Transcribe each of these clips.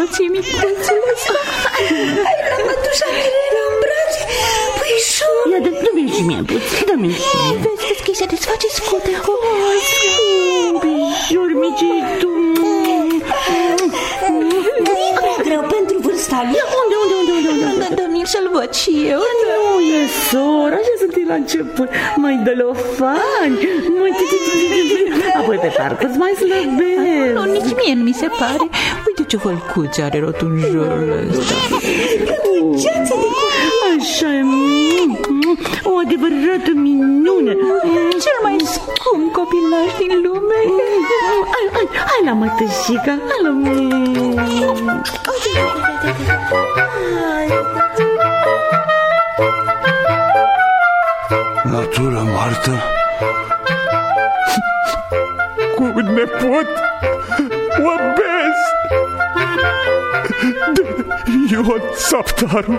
ție micuțul ăsta. Hai la mătușa Mirela în brațe, puișor. Ia, dă-mi și mie puțin, dă-mi și mie. Vezi că se desface scute. Hai, puișor, micitu. Nu e prea greu pentru vârsta lui. Unde? Dă-mi să-l văd și eu. Nu e, sora, așa sunt la început. Mai dălofani. Apoi pe parcurs mai slăbesc. Nu, nici mie nu mi se pare. Uite ce hălcuțe are rotunjorul ăsta. Așa e. O adevărată minune. Cel mai scump copilaș din lume. Hai la mătășica. Hai la Natură moartă cu un nepot obez de Ion Saptaru.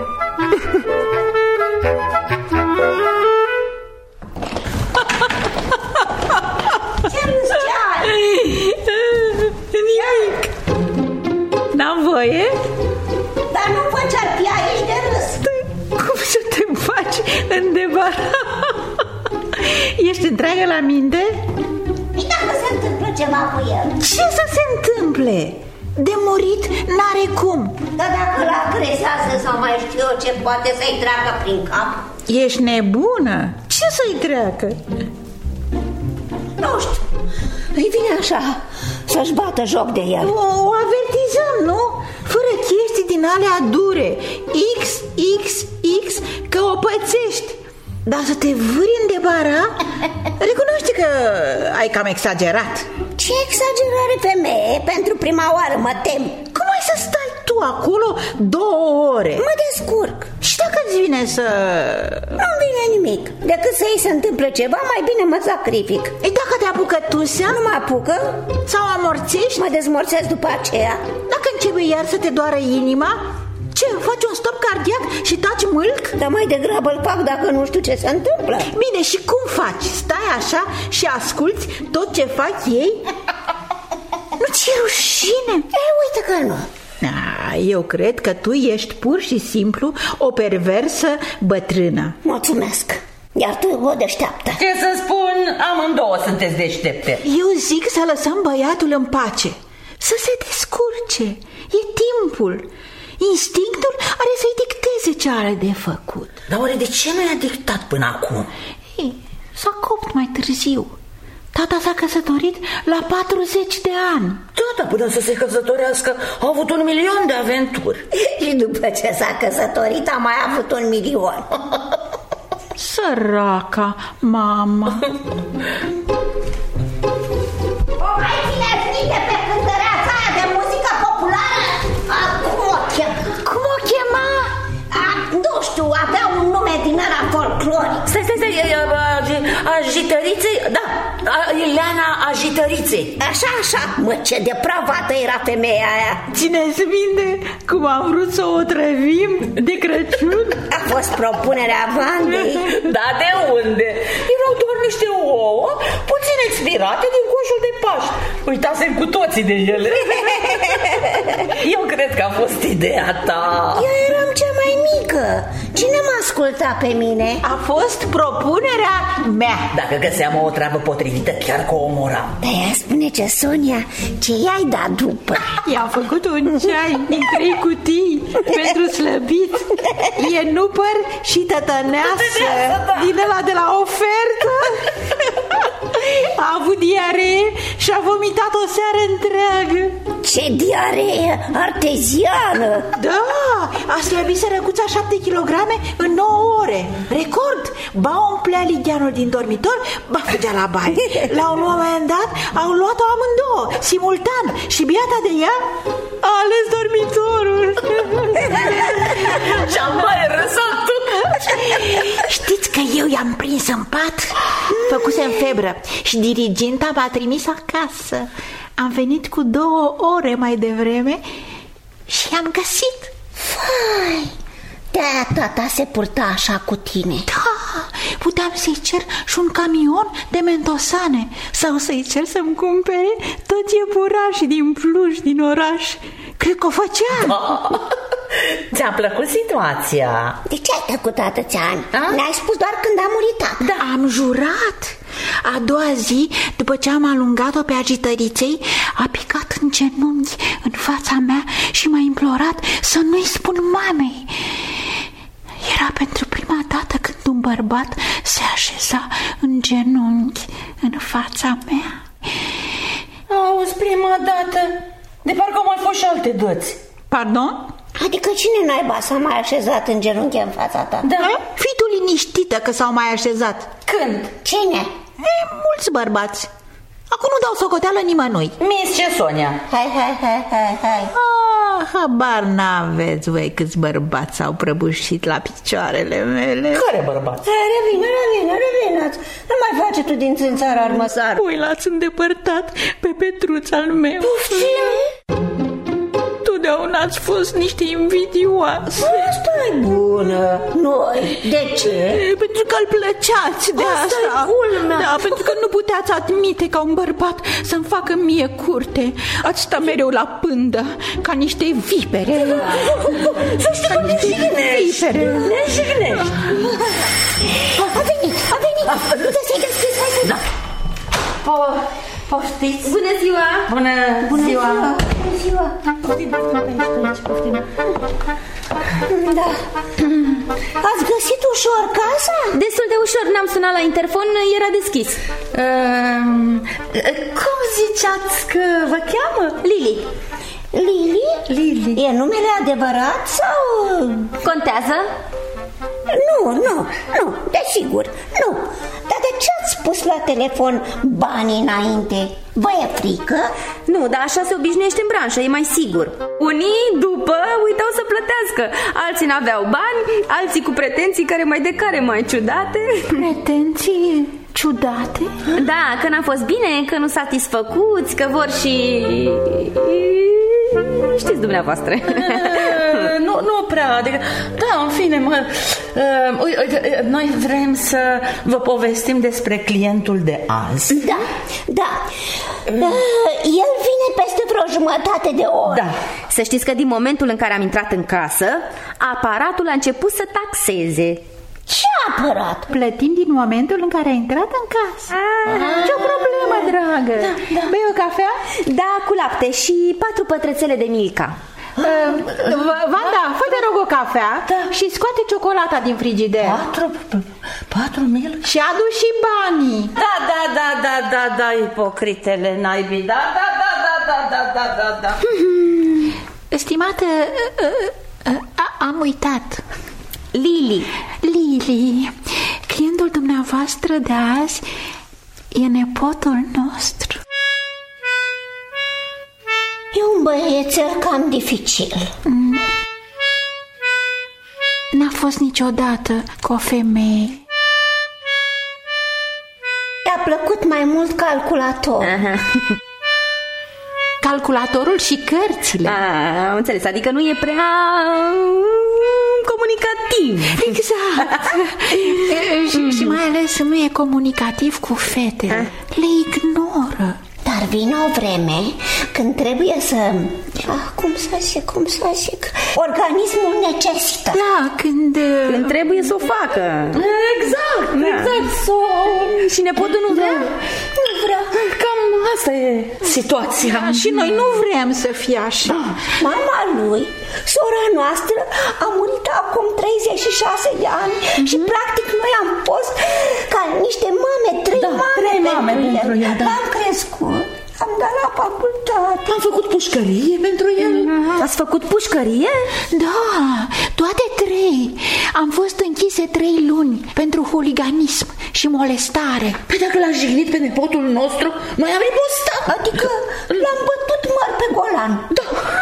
Nimic. N-am voie? Dar nu faci arpia aici de râs. Cum să te faci îndebara? Ești întreagă la minte? Și dacă se întâmplă ceva cu el? Ce să se întâmple? De murit n-are cum. Dar dacă îl agresează sau mai știu eu ce, poate să-i treacă prin cap. Ești nebună? Ce să-i treacă? Nu știu, îi vine așa să-și bată joc de el. O avertizăm, nu? Fără chestii din alea dure. X, că o pățești. Dar să te vâri în debara? Recunoaște că ai cam exagerat. Ce exagerare, femeie, pentru prima oară mă tem. Cum ai să stai tu acolo 2 ore? Mă descurc. Și dacă îți vine să... Nu-mi vine nimic. Decât să îi se întâmple ceva, mai bine mă sacrific. E dacă te apucă tusea? Nu mă apucă. Sau amorțești? Mă dezmorțesc după aceea. Dacă începe iar să te doară inima, ce, faci un stop cardiac și taci mâlc? Dar mai degrabă îl fac dacă nu știu ce se întâmplă. Bine, și cum faci? Stai așa și asculți tot ce fac ei? Nu ți-e rușine? Uite că nu. Eu cred că tu ești pur și simplu o perversă bătrână. Mulțumesc. Iar tu o deșteaptă. Ce să spun, amândouă sunteți deștepte. Eu zic să lăsăm băiatul în pace, să se descurce. E timpul. Instinctul are să-i dicteze ce are de făcut. Dar oare de ce nu i-a dictat până acum? S-a copt mai târziu. Tata s-a căsătorit la 40 de ani. Da, până să se căsătorească a avut 1 milion de aventuri. Și după ce s-a căsătorit a mai avut 1 milion. Săraca mama. O mai țineți pe cântăreața aia de muzică populară? Cum o chema? Cum o chema? Nu știu, avea un nume din ăla folcloric. Stai, Ajităriței? Da, Ileana Ajităriței. Așa, mă, ce depravată era femeia aia. Țineți minte cum am vrut să o trăvim de Crăciun? A fost propunerea Vandei. Da, de unde? Erau doar niște ouă puțin expirate din coșul de Paști. Uitasem cu toții de ele. Eu cred că a fost ideea ta. Eu eram cea mai mică. Cine m-a ascultat pe mine? A fost propunerea mea. Dacă găseam o treabă potrivită, chiar că o omoram. Dar ea spune ce, Sonia, ce i-ai dat după? I-a făcut un ceai din 3 cutii pentru slăbit. E nupăr și tătăneasă din ăla de la ofertă. A avut diaree și a vomitat o seară întreagă. Ce diaree arteziană! Da, a slăbit sărăcuța 7 kg în 9 ore. Record! Ba umplea ligheanul din dormitor, ba fugea la baie. La un moment dat au luat-o amândouă, simultan. Și biata de ea a ales dormitorul. Și-am mai răsat. Știți că eu i-am prins în pat? Făcusem febră și diriginta m-a trimis acasă. Am venit cu 2 ore mai devreme și i-am găsit. Fai, de-aia tata se purta așa cu tine. Da, puteam să-i cer și un camion de mentosane sau să-i cer să-mi cumpere toți iepurașii din Pluj, din oraș, Cred că o făcea. Ți-a plăcut situația? De ce ai tăcut atâția ani? Ne-ai spus doar când a murit tata. Da, am jurat. A doua zi, după ce am alungat-o pe agităriței, a picat în genunchi în fața mea și m-a implorat să nu-i spun mamei. Era pentru prima dată când un bărbat se așeza în genunchi în fața mea. Auzi, prima dată. De parcă au mai fost și alte dăți. Pardon? Adică cine naiba s-a mai așezat în genunchi în fața ta? Da. Fii tu liniștită că s-au mai așezat. Când? Cine? Mulți bărbați. Acum nu dau socoteală nimănui. Miss și Sonia. Hai. Habar n-aveți voi câți bărbați s-au prăbușit la picioarele mele. Care bărbați? Revine. Nu mai face tu din țânțar armăsar. Voi l-ați îndepărtat pe Petruț al meu. Totdeauna ați fost niște invidioase. Asta e bună. Noi? De ce? Pentru că îl plăceați de asta. Da, pentru că nu puteați admite ca un bărbat să-mi facă mie curte. Ați stat mereu la pândă, ca niște vipere. Să știi că ne jignești. Ne jignești. A venit. Uite să-i deschis, hai să-i... Da. Poftiți. Bună ziua! Bună ziua! Poftim. Da. Ați găsit ușor casa? Destul de ușor, n-am sunat la interfon, era deschis. Cum ziceați că vă cheamă? Lili. Lili? E numele adevărat sau... Contează? Nu, desigur, nu. Dar de ce ați spus la telefon banii înainte? Vă e frică? Nu, dar așa se obișnuiește în branșă, e mai sigur. Unii după uitau să plătească. Alții n-aveau bani, alții cu pretenții care mai ciudate. Pretenții ciudate? Da, că n-a fost bine, că nu satisfăcuți, că vor și... Știți dumneavoastră. Nu prea, adică, da, în fine, noi vrem să vă povestim despre clientul de azi. Da. El vine peste vreo jumătate de oră. Da. Să știți că din momentul în care am intrat în casă, aparatul a început să taxeze. Ce aparat? Plătim din momentul în care a intrat în casă. Ce problemă, dragă? Da. Bei o cafea? Da, cu lapte și 4 pătrățele de Milka. Vanda, fă-te rog o cafea și scoate ciocolata din frigider. 4 mil? Și adu și banii. Da, ipocritele naibii. Da. Stimată, am uitat. Lili, clientul dumneavoastră de azi e nepotul nostru. E un băiețel cam dificil. N-a fost niciodată cu o femeie. I-a plăcut mai mult calculator. Calculatorul și cărțile. Am înțeles, adică nu e prea comunicativ. Exact. Și mai ales nu e comunicativ cu fetele. Le ignoră. Dar vine o vreme când trebuie să... Cum să zic? Organismul necesită. Da, când trebuie să o facă. Exact. Și nepotul nu vrea? Nu vrea. Cam asta e situația. Și noi nu vrem să fie așa. Mama lui, sora noastră, a murit acum 36 de ani și practic noi am fost ca niște mame, trei mame pentru el. L-am crescut, am dat la facultate. Am făcut pușcărie pentru el. Ați făcut pușcărie? Da, toate 3. Am fost închise 3 luni pentru huliganism și molestare. Păi dacă l-a jignit pe nepotul nostru, noi am ripostat. Adică l-am bătut măr pe golan. Da.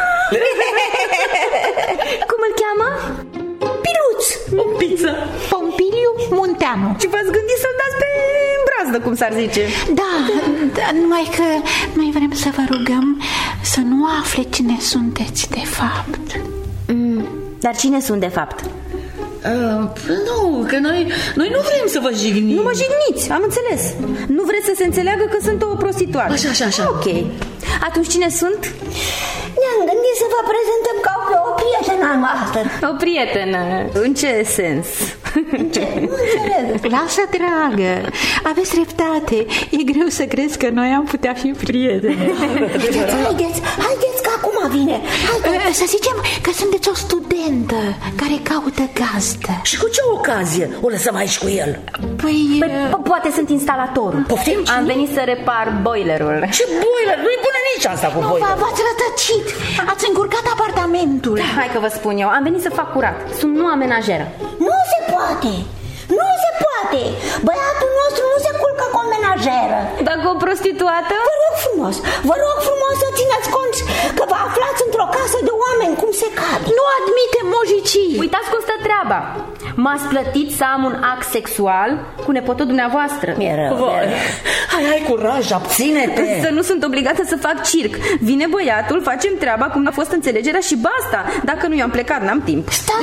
Cum îl cheamă? Piluț. O pizza. Pompiliu Munteanu. Și v-ați gândit să-l dați pe brazdă, cum s-ar zice? Da, numai că noi vrem să vă rugăm să nu afle cine sunteți de fapt. Dar cine sunt de fapt? Nu, că noi nu vrem să vă jignim. Nu mă jigniți, am înțeles. Nu vreți să se înțeleagă că sunt o prostituată. Așa. Ok. Atunci cine sunt? Ne-am gândit să vă prezentăm ca pe o prietenă noastră. O prietenă? În ce sens? Nu înțeleg. Lasă, dragă, aveți dreptate. E greu să crezi că noi am putea fi prieteni. Haideți că acum vine. Să zicem că sunteți o studentă care caută gazdă. Și cu ce ocazie o lăsăm aici cu el? Păi poate sunt instalatorul. Poftim? Am venit să repar boilerul. Ce boiler? Nu-i bună nici asta cu boiler. V-ați rătăcit. Ați încurcat apartamentul. Hai că vă spun eu, am venit să fac curat. Sunt noua menajeră. Nu se poate. Nu se poate. Băiatul nostru nu se culcă cu o menajeră. Dacă o prostituată? Vă rog frumos să țineți cont că vă aflați într-o casă de oameni cum se cade. Nu admite mojicii. Uitați cum stă treaba. M-ați plătit să am un act sexual cu nepotul dumneavoastră. Mi-e rău. Hai, curaj, abține-te. Să nu sunt obligată să fac circ. Vine băiatul, facem treaba cum a fost înțelegerea și basta. Dacă nu, eu am plecat, n-am timp.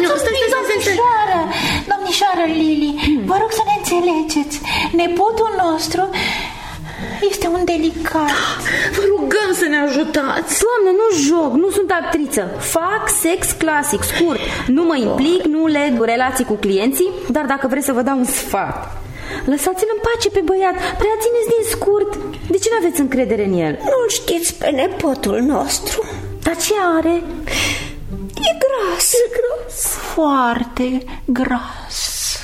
Domnișoară Lili, vă rog să ne înțelegeți. Nepotul nostru este un delicat. Vă rugăm să ne ajutați. Doamne, nu joc, nu sunt actriță. Fac sex clasic, scurt. Nu mă implic, nu leg relații cu clienții. Dar dacă vreți să vă dau un sfat, lăsați-l în pace pe băiat. Prea țineți din scurt. De ce nu aveți încredere în el? Nu știți pe nepotul nostru. Dar ce are? E gras. Foarte gras.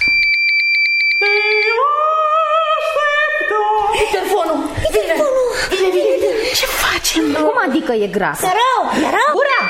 Telefonul. Vine. Ce facem? Cum adică e gras? E rău. Ura!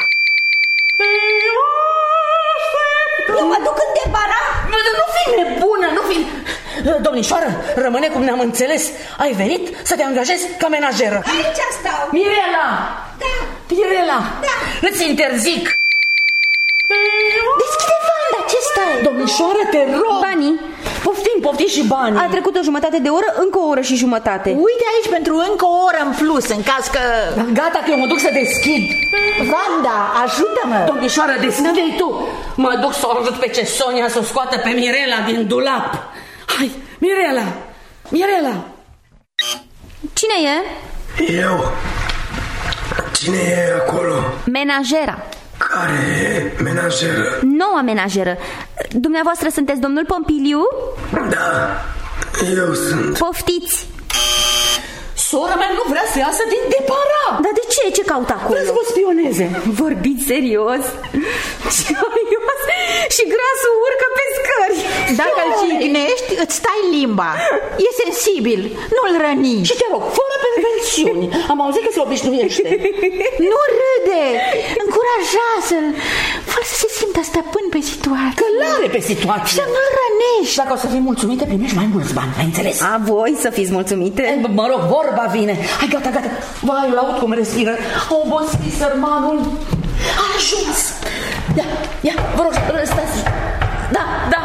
Eu mă duc în debara. Nu fi nebună, nu fi... Domnișoară, rămâne cum ne-am înțeles. Ai venit să te angajezi ca menajeră. Aici stau. Mirela! Da. Mirela! Da. Îți interzic. Deschide Vanda, ce stai? Domnișoară, te rog. Banii? Poftim și banii. A trecut o jumătate de oră, încă o oră și jumătate. Uite aici pentru încă o oră în plus, în caz că... Gata că eu mă duc să deschid. Vanda, ajută-mă. Domnișoară, deschide-i tu. Mă duc să o ajut pe Cesonia să o scoată pe Mirela din dulap. Hai, Mirela. Cine e? Eu. Cine e acolo? Menajera. Care e menajeră? Noua menajeră. Dumneavoastră sunteți domnul Pompiliu? Da, eu sunt. Poftiți. Sora mea nu vrea să iasă din depara. Dar de ce? Ce caută acolo? Vreau să vă spioneze. Vorbiți serios? Serios? Și grasul urcă pe scări. Dacă îl cignești, îți stai limba. E sensibil, nu-l răni. Și te rog, fără perversiuni. Am auzit că se obișnuiește. Nu râde, încurajează-l. Fă să se simtă stăpân pe situație. Călare pe situație. Să nu-l rănești. Dacă o să fii mulțumită, primești mai mulți bani, ai înțeles? A, voi să fiți mulțumite? Mă rog, vorba vine. Hai, gata. Vai, îl aud cum respiră. A obosit sărmanul. A ajuns. Ia, vă rog, stați. Da.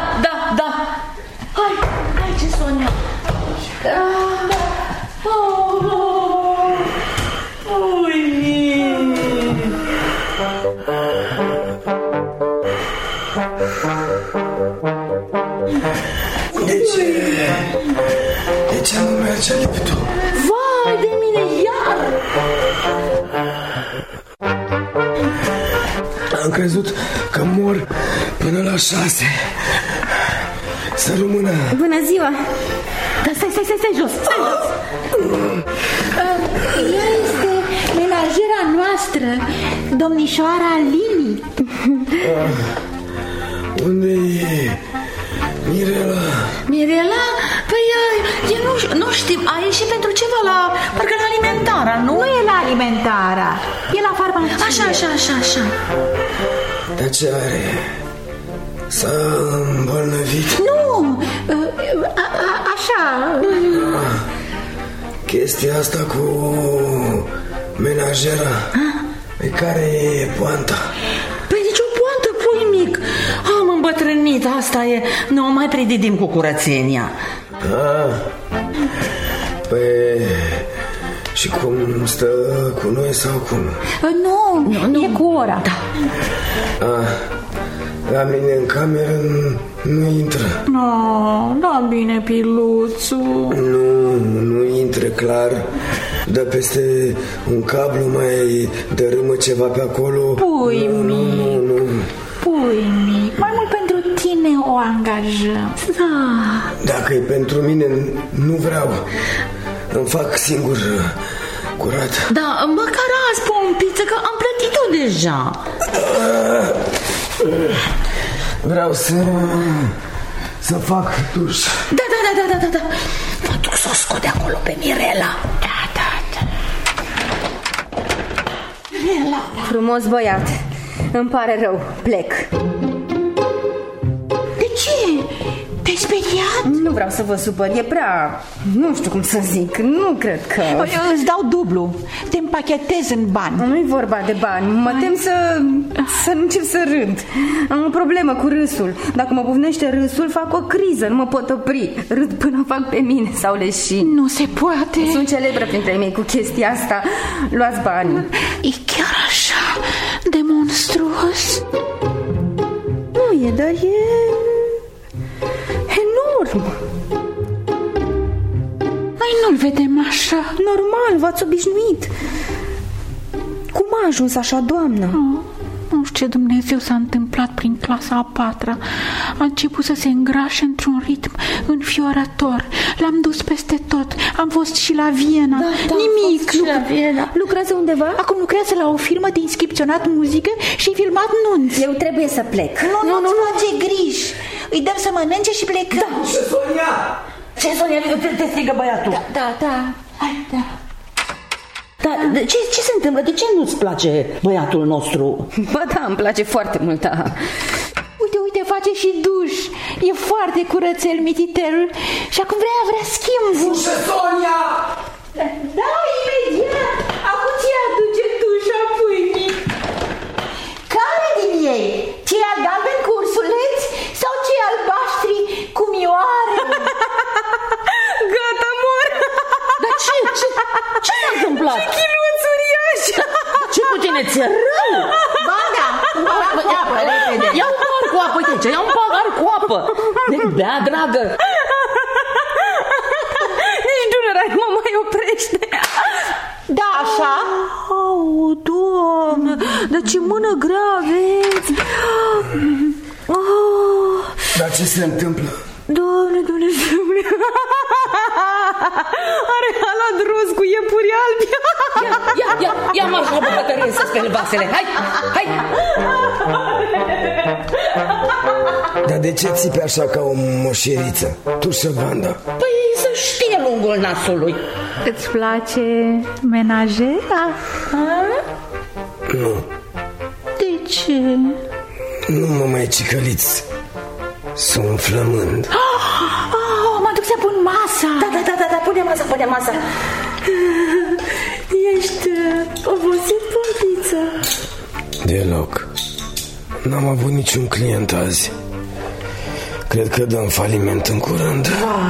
Hai, ce Sonia. De ce nu merge liftul? Vai de mine, iar. Am crezut că mor până la 6. Să rămână. Bună ziua. Dar stai jos. Ea este menajera noastră, domnișoara Lili. Unde e Mirela? Păi eu nu știu. A ieșit pentru ceva parcă la Alimentara, nu? Nu e la Alimentara, e la farmacie. Așa. Dar ce are? S-a îmbolnăvit? Nu, așa. Chestia asta cu menajera. Pe care e poanta? Păi nici o poantă, pui mic. Am îmbătrânit, asta e. Nu mai predidim cu curățenia. Păi... Și cum stă cu noi sau cum? Nu, e cu ora. Da. La mine în cameră nu intră. Da, bine, piluțul. Nu intră, clar. dă peste un cablu, mai dărâmă ceva pe acolo. Pui mic, pui mic, mai mult pentru tine o angajăm. Dacă e pentru mine, nu vreau. Îmi fac singur curat. Da, măcar azi pompiță, că am plătit-o deja. Vreau să fac duș. Da. Mă duc să o scot de acolo pe Mirela. Da. Mirela. Frumos băiat. Îmi pare rău, plec. De ce? Te-ai speriat? Nu vreau să vă supăr, e prea... Nu știu cum să zic, nu cred că... Eu îți dau dublu, te împachetez în bani. Nu-i vorba de bani, mă tem să nu încep să râd. Am o problemă cu râsul. Dacă mă bufnește râsul, fac o criză, nu mă pot opri. Râd până fac pe mine sau leșin. Nu se poate. Sunt celebră printre mei cu chestia asta. Luați bani. E chiar așa de monstruos? Nu e, dar e... enorm. Noi nu-l vedem așa. Normal, v-ați obișnuit. Cum a ajuns așa, doamnă? Nu știu ce Dumnezeu s-a întâmplat prin clasa a 4-a. A început să se îngrașe într-un ritm înfiorător. L-am dus peste tot. Am fost și la Viena. Nimic. La Viena. Lucrează undeva? Acum lucrează la o firmă de inscripționat muzică și filmat nunți. Eu trebuie să plec. Nu face griji. Îi dăm să mănânce și plecăm. Ce, Sonia? Ce, Sonia? Te strigă băiatul. Da. Dar ce se întâmplă? De ce nu-ți place băiatul nostru? Bă, da, îmi place foarte mult, da. Uite, face și duș. E foarte curățel mititelul. Și acum vrea schimb. Sonia! Da, imediat. Acum ți-i aduce dușa, pui mic. Care din ei? Cei galbeni cu ursuleți sau cei albaștri cu mioare? Gata, mor. Dar ce s-a întâmplat? Ce chiluț uriaș. Ce cu tine? Ți-e rău? Ba da, apă, repede. Ia un pahar cu apă, uite, ia un pahar cu apă. Bea, dragă. Nici durerea nu mă mai oprește. Da, așa? Au, Doamne, dar ce mână grea aveți. Dar ce se întâmplă? Doamne, Dumnezeule. Are halat roz cu iepuri albi. Ia marș la bucătărie să speli vasele. Hai. Dar de ce țipi așa ca o moșeriță? Tu și Vanda? Păi să știe lungul nasului. Îți place menajera? Nu. De ce? Nu mă mai cicăliți. Sunt flămând. Mă duc să pun masa. Da, pune masa. Ești obosit, pompiță? Deloc. N-am avut niciun client azi. Cred că dăm faliment în curând.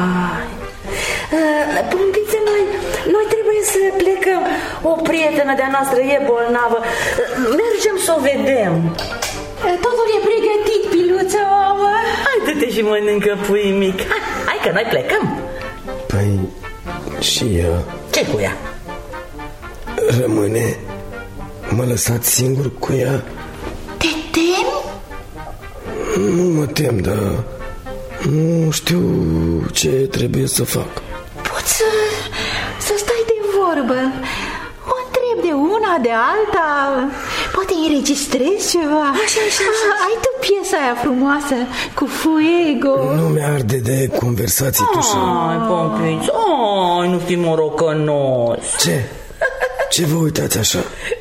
Pompiță, noi trebuie să plecăm. O prietenă de-a noastră e bolnavă. Mergem să o vedem. Totul e pregătit, piluță, mamă. Hai, du-te și mănâncă, pui mic. Hai că noi plecăm. Păi și ea Ce cu ea? rămâne? Mă lăsați singur cu ea? Te temi? Nu mă tem, dar nu știu ce trebuie să fac. Poți să stai de vorbă. O întreb de una, de alta. Poate înregistrezi ceva. Așa. Ai tu piesa aia frumoasă cu fuego. Nu mi-arde de conversații tu și... Ai, pompiță, nu fi morocănos. Ce? Ce vă uitați așa?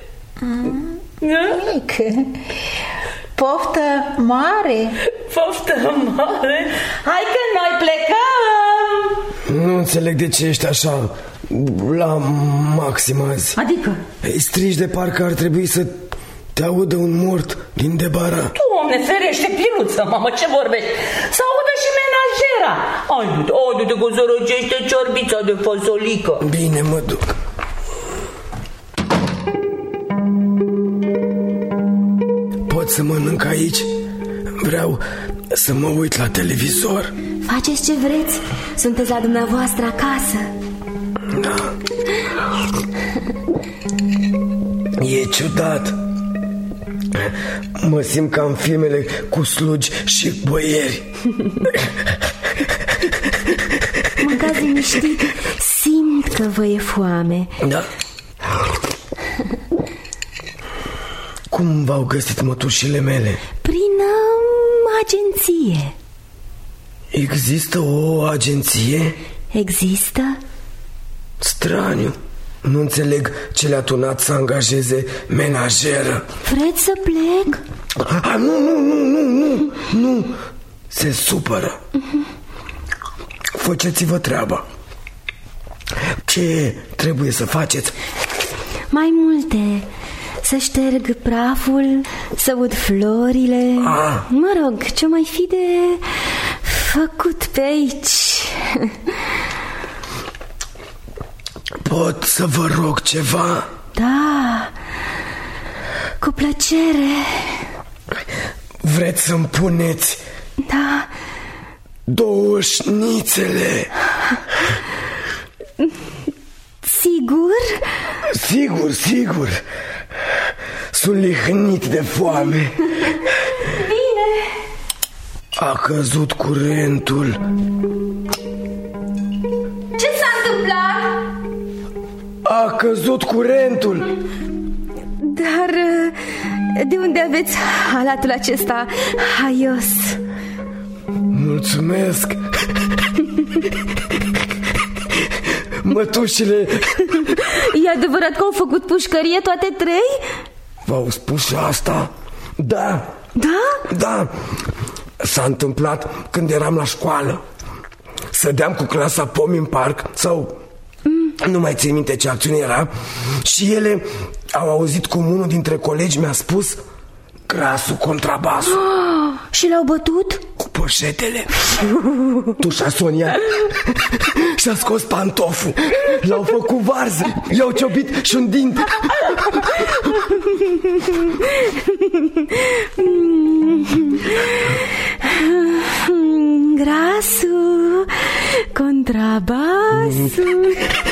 Mic. Poftă mare. Poftă mare. Hai că noi plecăm. Nu înțeleg de ce ești așa la maxim azi. Adică? Strigi de parcă ar trebui să te audă un mort din debara. Doamne ferește, piluță, mamă, ce vorbești? Să audă și menajera. Ai, du-te că sărăcește ciorbița de fasolică. Bine, mă duc. Pot să mănânc aici? Vreau să mă uit la televizor. Faceți ce vreți. Sunteți la dumneavoastră acasă. Da. E ciudat. Mă simt ca în filmele cu slugi și boieri. Mâncați liniștit. Simt că vă e foame. Da. Cum v-au găsit mătușile mele? Prin agenție. Există o agenție? Există? Straniu. Nu înțeleg ce le-a tunat să angajeze menajeră. Vreți să plec? Nu. Se supără. Faceți-vă treaba. Ce trebuie să faceți? Mai multe. Să șterg praful, să ud florile. Mă rog, ce mai fi de făcut pe aici. Pot să vă rog ceva? Da, cu plăcere. Vreți să-mi puneți? Da. 2 șnițele? Sigur? Sigur. Sunt lihnit de foame. Bine. A căzut curentul. Ce s-a întâmplat? A căzut curentul. Dar de unde aveți halatul acesta haios? Mulțumesc. Mătușile. E adevărat că au făcut pușcărie toate 3? V-au spus și asta? Da. Da. S-a întâmplat când eram la școală. Sădeam cu clasa pomi în parc. Sau nu mai țin minte ce acțiune era. Și ele au auzit cum unul dintre colegi mi-a spus grasul contrabasul. Și l-au bătut? Cu poșetele. Tușa Sonia și-a scos pantoful. L-au făcut varză. I-au ciobit și un dinte. Grasul, contrabasul.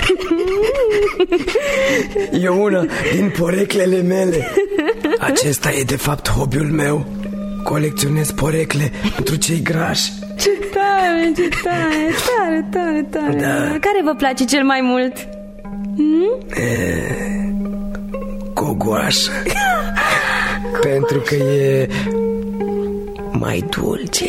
E una din poreclele mele. Acesta e de fapt hobby-ul meu. Colecționez porecle pentru cei grași. Ce tare, tare. Da. Care vă place cel mai mult? Gogoașă. Pentru că e mai dulce.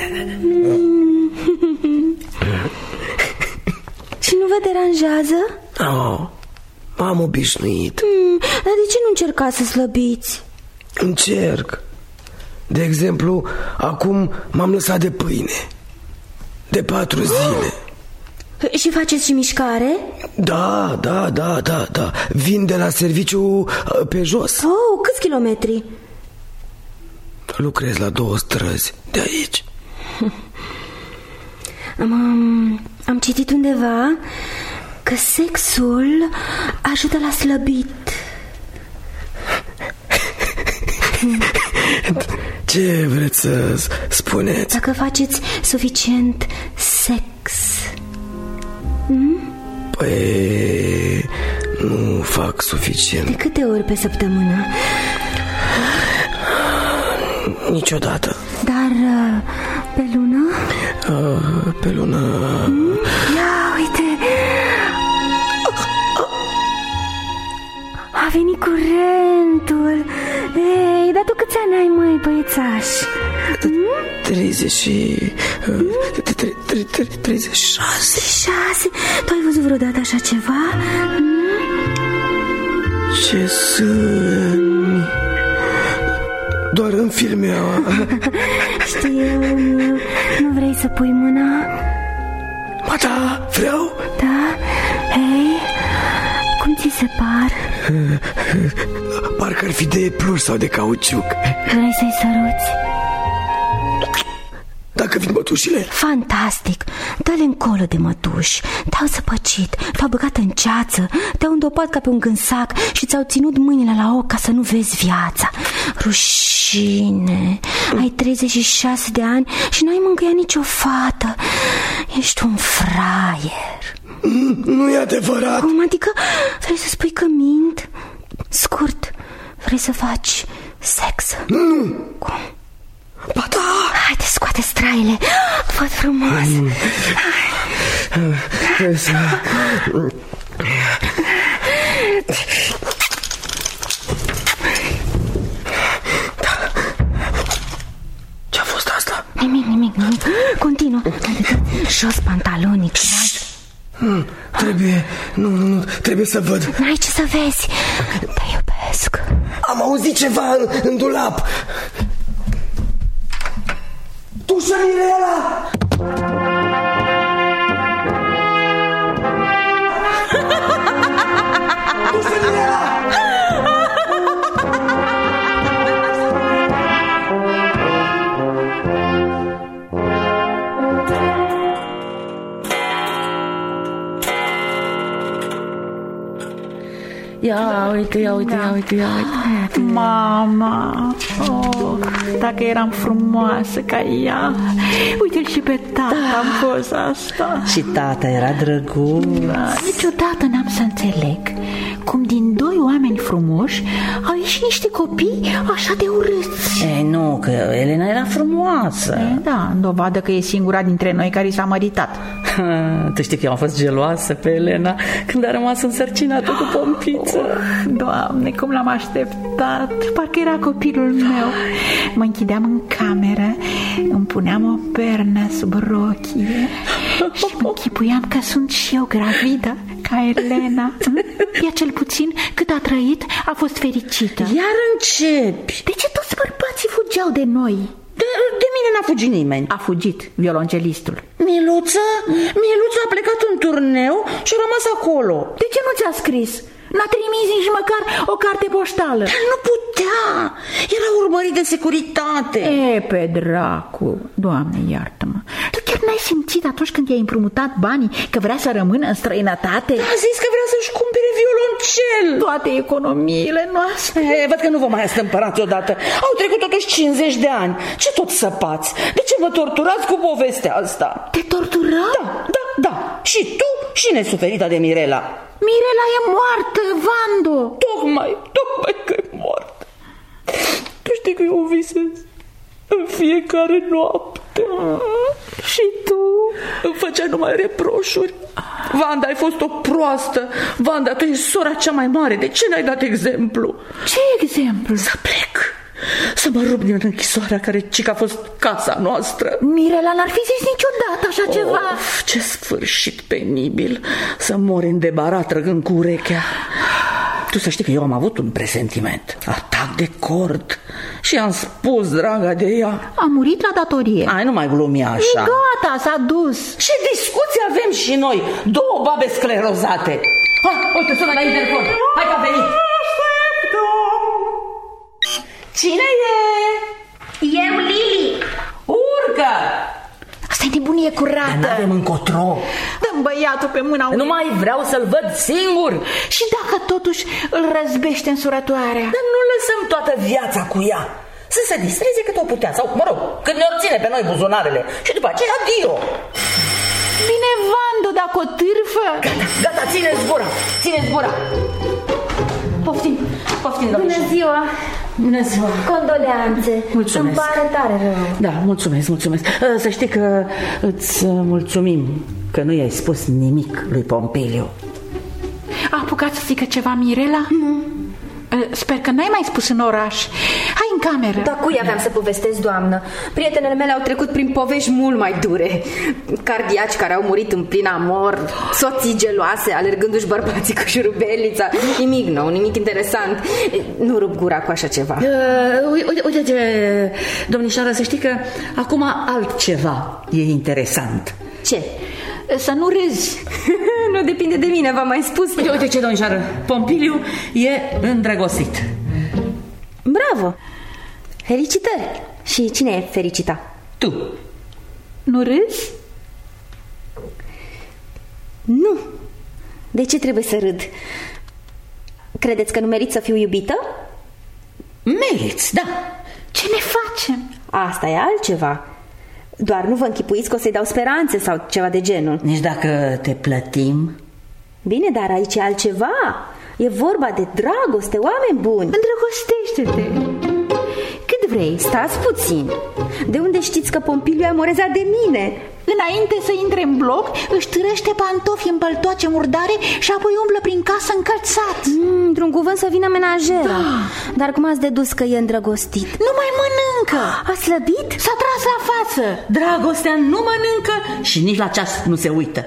Și nu vă deranjează? M-am obișnuit. Dar de ce nu încercați să slăbiți? Încerc. De exemplu, acum m-am lăsat de pâine. De 4 zile. Și faceți și mișcare? Da. Vin de la serviciu pe jos. Câți kilometri? Lucrez la 2 străzi de aici. Am citit undeva că sexul ajută la slăbit. Ce vreți să spuneți? Dacă faceți suficient sex. Păi, nu fac suficient. De câte ori pe săptămână? Niciodată. Dar pe lună? Pe lună... Ia, uite! A venit curentul. Ei, dar tu câți ani ai, măi, băiețaș? 36. Tu ai văzut vreodată așa ceva? Ce sâni. Doar în filme. Știu. Nu vrei să pui mâna? Ba da, vreau. Da? Hei, cum ți se par? Parcă ar fi de pluș sau de cauciuc. Vrei să-i săruți? Dacă vin mătușile? Fantastic. Dă-le încolo de mătuși. Te-au zăpăcit, te-au băgat în ceață, te-au îndopat ca pe un gânsac și ți-au ținut mâinile la ochi ca să nu vezi viața. Rușine. Ai 36 de ani și n-ai mângâiat nicio fată. Ești un fraier. Nu e adevărat. Cum adică? Vrei să spui că mint? Scurt, vrei să faci sex? Nu. Cum? Ba da. Haide, scoate straile. Văd frumos. Ce-a fost asta? Nimic. Continuă. Jos pantalonii. Trebuie să văd. N-ai ce să vezi. Te iubesc. Am auzit ceva în dulap. Tușă, Mirela! Tușă, Mirela! Ia uite. Mama, dacă eram frumoasă ca ea. Uite-l și pe tata, am fost asta. Și tata era drăguț. Niciodată n-am să înțeleg cum din doi oameni frumoși au ieșit niște copii așa de urâți. Nu, că Elena era frumoasă. Da, dovadă că e singura dintre noi care s-a măritat. Tu știi că eu am fost geloasă pe Elena când a rămas însărcinată cu Pompiță. Doamne, cum l-am așteptat. Parcă era copilul meu. Mă închideam în cameră, îmi puneam o pernă sub rochie și mă închipuiam că sunt și eu gravidă ca Elena. Ea cel puțin cât a trăit a fost fericită. Iar începi. De ce toți bărbații fugeau de noi? De mine n-a fugit nimeni. A fugit violoncelistul. Miluța a plecat în turneu și a rămas acolo. De ce nu ți-a scris? N-a trimis nici măcar o carte poștală. Dar nu putea. Era urmărit de securitate. Pe dracu, Doamne iartă-mă. Tu chiar n-ai simțit atunci când i-ai împrumutat banii că vrea să rămână în străinătate? A zis că vrea să-și cumpere violoncel. Toate economiile noastre. Văd că nu vă mai astâmpărați odată. Au trecut totuși 50 de ani. Ce tot săpați? De ce vă torturați cu povestea asta? Te torturăm? Da. Și tu și nesuferita de Mirela. Mirela e moartă, Vando. Tocmai că e moartă. Tu știi că eu o visez în fiecare noapte. Și tu? Îmi făcea numai reproșuri. Vanda, ai fost o proastă. Vanda, tu ești sora cea mai mare. De ce n-ai dat exemplu? Ce exemplu? Să plec. Să mă rup din închisoarea care cică a fost casa noastră. Mirela n-ar fi zis niciodată așa ceva. Ce sfârșit penibil. Să mor îndebarat trăgând cu urechea. Tu să știi că eu am avut un presentiment. Atac de cord. Și am spus, draga de ea. A murit la datorie. Ai, nu mai glumi așa. E gata, s-a dus. Ce discuții avem și noi? Două babe sclerozate. Uite, sună la interfon. Hai că a venit. Cine e? Eu, Lili. Urcă! Asta e nebunie curată. Dar n-avem încotro. Dă-mi băiatul pe mâna unui. Nu mai vreau să-l văd singur. Și dacă totuși îl răzbește însurătoarea? Dar nu lăsăm toată viața cu ea. Să se distreze cât o putea. Sau, mă rog, când ne-or ține pe noi buzunarele. Și după aceea, adio. Bine, Vando, dacă o târfă. Gata, țineți gura. Poftim, domnișoară. Bună ziua. Bună ziua. Condoleanțe. Mulțumesc. Îmi pare tare rău. Da, mulțumesc. Să știi că îți mulțumim că nu i-ai spus nimic lui Pompiliu. A apucat să zică ceva Mirela? Nu. Sper că n-ai mai spus în oraș. Hai în cameră. Dar cui aveam să povestesc, doamnă? Prietenele mele au trecut prin povești mult mai dure. Cardiaci care au murit în plin amor, soții geloase alergându-și bărbații cu șurubelița. Nimic nou, nimic interesant. Nu rup gura cu așa ceva. Uite, domnișoară, să știi că acum altceva e interesant. Ce? Să nu râzi. Nu depinde de mine, v-am mai spus. Uite ce, domnișoară, Pompiliu e îndrăgostit. Bravo! Felicitări! Și cine e fericita? Tu. Nu râzi? Nu. De ce trebuie să râd? Credeți că nu merit să fiu iubită? Meriți, da. Ce ne facem? Asta e altceva. Doar nu vă închipuiți că o să-i dau speranțe sau ceva de genul. Nici dacă te plătim? Bine, dar aici e altceva. E vorba de dragoste, oameni buni. Îndrăgostește-te. Cât vrei? Stați puțin. De unde știți că Pompiliu e amorezat de mine? Înainte să intre în bloc, își târăște pantofi în băltoace murdare și apoi umblă prin casă încălțat. Într-un cuvânt să vină menajera. Da. Dar cum ați dedus că e îndrăgostit? Nu mai mănâncă. A slăbit? S-a tras la față. Dragostea nu mănâncă și nici la ceas nu se uită.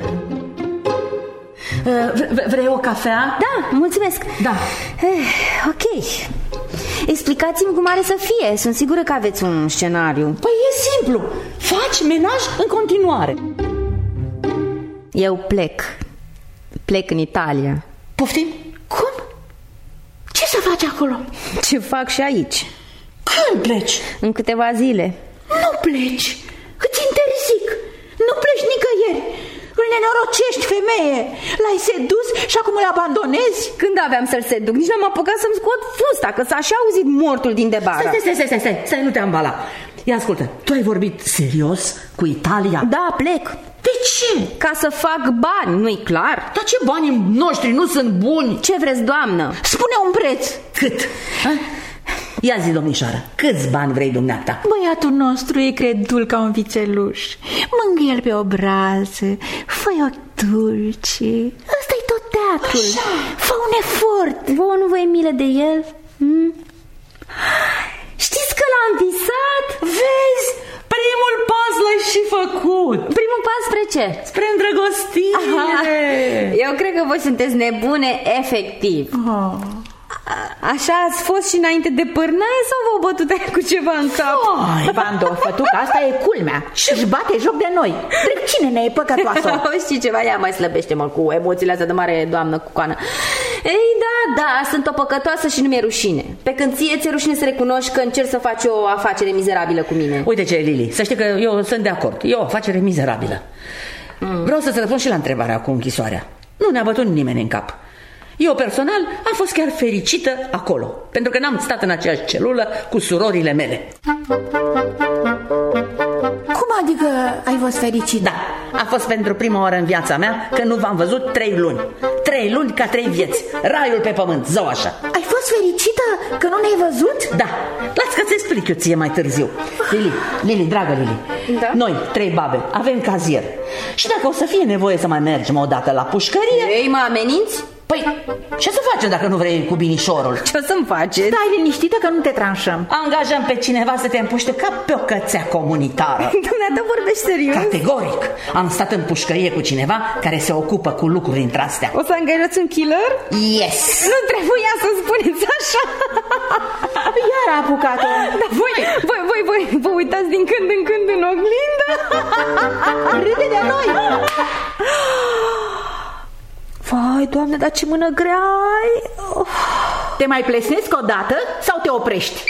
Vrei o cafea? Da, mulțumesc. Da. Ok. Explicați-mi cum are să fie. Sunt sigură că aveți un scenariu. Păi e simplu. Faci menaj în continuare. Eu plec în Italia. Poftim? Cum? Ce să faci acolo? Ce fac și aici? Când pleci? În câteva zile. Nu pleci. Îți interzic. Nu pleci nicăieri. Îl nenorocești, femeie. L-ai sedus și acum îl abandonezi? Când aveam să-l seduc? Nici n-am apucat să-mi scot fusta, că s-a și auzit mortul din debara. Stai, nu te ambala. Ia ascultă, tu ai vorbit serios cu Italia? Da, plec. De ce? Ca să fac bani, nu-i clar? Dar ce banii noștri nu sunt buni? Ce vreți, doamnă? Spune un preț. Cât? Ia zi, domnișoară, câți bani vrei dumneata? Băiatul nostru e credul ca un vițeluș. Mângâie-l pe obraz, fă-i ochi dulci. Ăsta-i tot teatrul. Așa. Fă un efort. Vouă nu vă e milă de el? Știți că l-am visat? Vezi? Primul pas l-ai și făcut. Primul pas spre ce? Spre îndrăgostire. Eu cred că voi sunteți nebune efectiv. Așa ați fost și înainte de pârnaie sau v-au bătut aia cu ceva în cap? Bando, fătucă, asta e culmea. Și își bate joc de noi. Drept cine ne e păcătoasă? Știi ceva, ea mai slăbește-mă cu emoțiile astea de mare doamnă cu coană. Ei, da, sunt o păcătoasă și nu mi-e rușine. Pe când ție rușine să recunoști că încerci să faci o afacere mizerabilă cu mine. Uite ce, Lili, să știi că eu sunt de acord. E o afacere mizerabilă. Vreau să-ți răspund și la întrebarea cu închisoarea. Nu ne-a bătut nimeni în cap. Eu personal am fost chiar fericită acolo, pentru că n-am stat în aceeași celulă cu surorile mele. Cum adică ai fost fericit? Da, a fost pentru prima oară în viața mea că nu v-am văzut 3 luni. 3 luni ca 3 vieți. Raiul pe pământ, zău așa. Ai fost fericită că nu ne-ai văzut? Da, las că ți explic eu ție mai târziu. Lili, dragă Lili, da? Noi, 3 babe, avem cazier. Și dacă o să fie nevoie să mai mergem odată la pușcărie... Ei, mă ameninți? Păi, ce să facem dacă nu vrei cu binișorul? Ce o să-mi faceți? Stai liniștită că nu te tranșăm. Angajăm pe cineva să te împuște ca pe o cățea comunitară. Dumneata vorbești serios? Categoric. Am stat în pușcărie cu cineva care se ocupă cu lucruri dintre astea. O să angajați un killer? Yes. Nu trebuia să spuneți așa. Iar a apucat-o. Dar voi vă uitați din când în când în oglindă? Râde de noi. Vai, Doamne, dar ce mână grea ai. Te mai plesnesc o dată sau te oprești?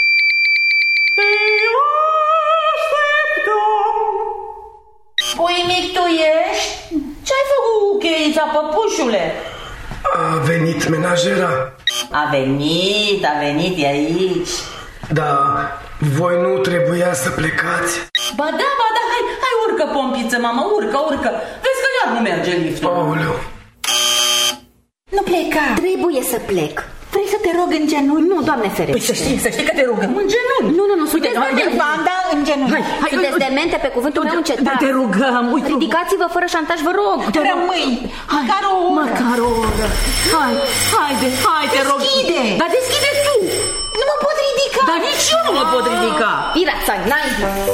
Puimic, tu ești? Ce-ai făcut cu cheița, păpușule? A venit menajera. A venit, e aici. Da, voi nu trebuia să plecați? Ba da, hai, urcă, pompiță, mamă, urcă. Vezi că iar nu merge liftul. Aoleu. Nu pleca. Trebuie să plec. Vrei să te rog în genunchi? Nu, Doamne ferește. Păi să știi că te rugăm în genunchi. Nu, sunteți Banda în genunchi. Hai, sunteți demente pe cuvântul meu încetat. Te rugăm, uite. Ridicați-vă fără șantaj, vă rog. Rămâi. Măcar o oră. Hai, te rog. Deschide. Dar deschide tu. Nu mă pot ridica. Dar nici eu nu mă pot ridica. Pirața, n-ai.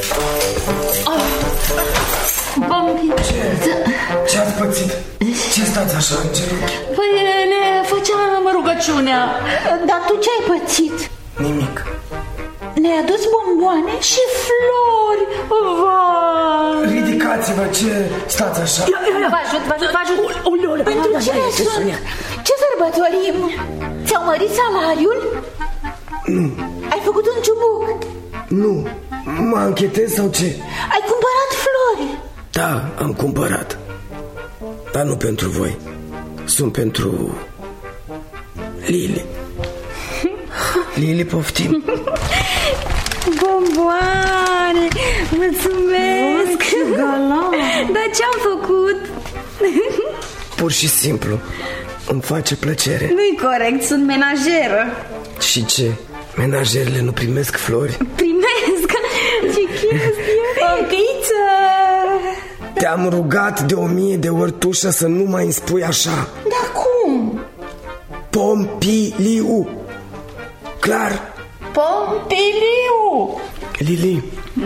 Ce ați pățit? Ce stați așa în genunchi? Păi ne făceam rugăciunea. Dar tu ce ai pățit? Nimic. Ne-ai adus bomboane și flori. Vai. Ridicați-vă, ce stați așa? Vă ajut. Pentru cine sunt? Ce sărbătorim? Ți-au mărit salariul? Nu. Ai făcut un ciubuc? Nu. Mă anchetez sau ce? Ai cumpărat flori? Da, am cumpărat. Dar nu pentru voi. Sunt pentru Lili. Lili, poftim. Bomboane! Mulțumesc! Ce galant! Dar ce-am făcut? Pur și simplu îmi face plăcere. Nu-i corect, sunt menajeră. Și ce? Menajerele nu primesc flori? Primesc? Ce chestie! Pompiță! Te-am rugat de 1000 de ori, Tușă, să nu mai îmi spui așa. Dar cum? Pompiliu. Clar? Pompiliu! Lili,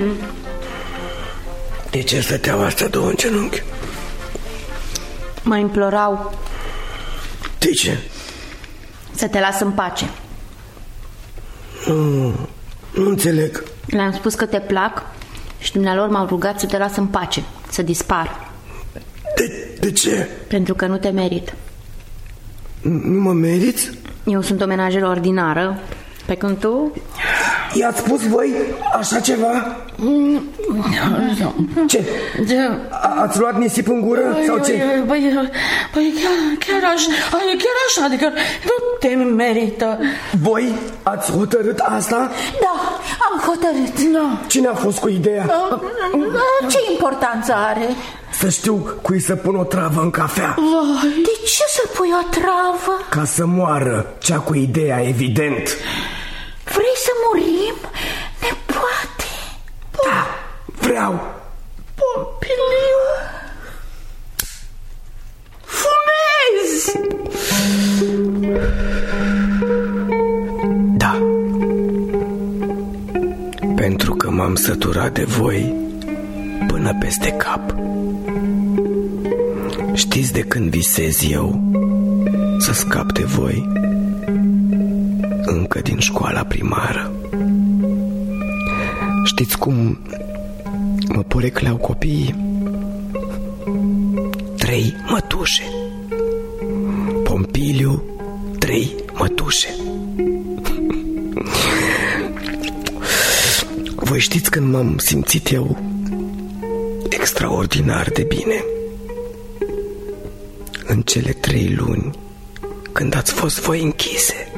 de ce stăteau astea două în genunchi? Mă implorau De ce? să te las în pace. Nu înțeleg. Le-am spus că te plac și dumnealor m-au rugat să te las în pace, să dispar. De ce? Pentru că nu te merit. Nu mă meriți? Eu sunt o menajeră ordinară, pe când tu... I-ați spus voi așa ceva? Ce? Ați luat nisip în gură? Sau ce? Păi chiar așa, adică nu te merită. Voi ați hotărât asta? Da, am hotărât. Da. Cine a fost cu ideea? Ce importanță are? Să știu cui să pun o travă în cafea. De ce să pui o travă? Ca să moară cea cu ideea, evident. Vrei să murim? Ne poate. Da, vreau. Pompiliu, fumezi! Da. Pentru că m-am săturat de voi până peste cap. Știți de când visez eu să scap de voi? Încă din școala primară. Știți cum mă porecleau copiii? 3 mătușe. Pompiliu, 3 mătușe. Voi știți când m-am simțit eu extraordinar de bine? În cele 3 luni când ați fost voi închise.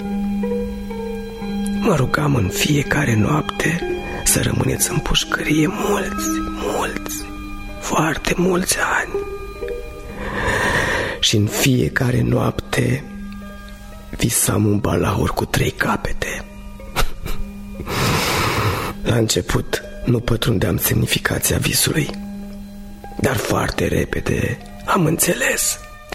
Mă rugam în fiecare noapte să rămâneți în pușcărie mulți, foarte mulți ani. Și în fiecare noapte visam un balaur cu 3 capete. La început nu pătrundeam semnificația visului, dar foarte repede am înțeles.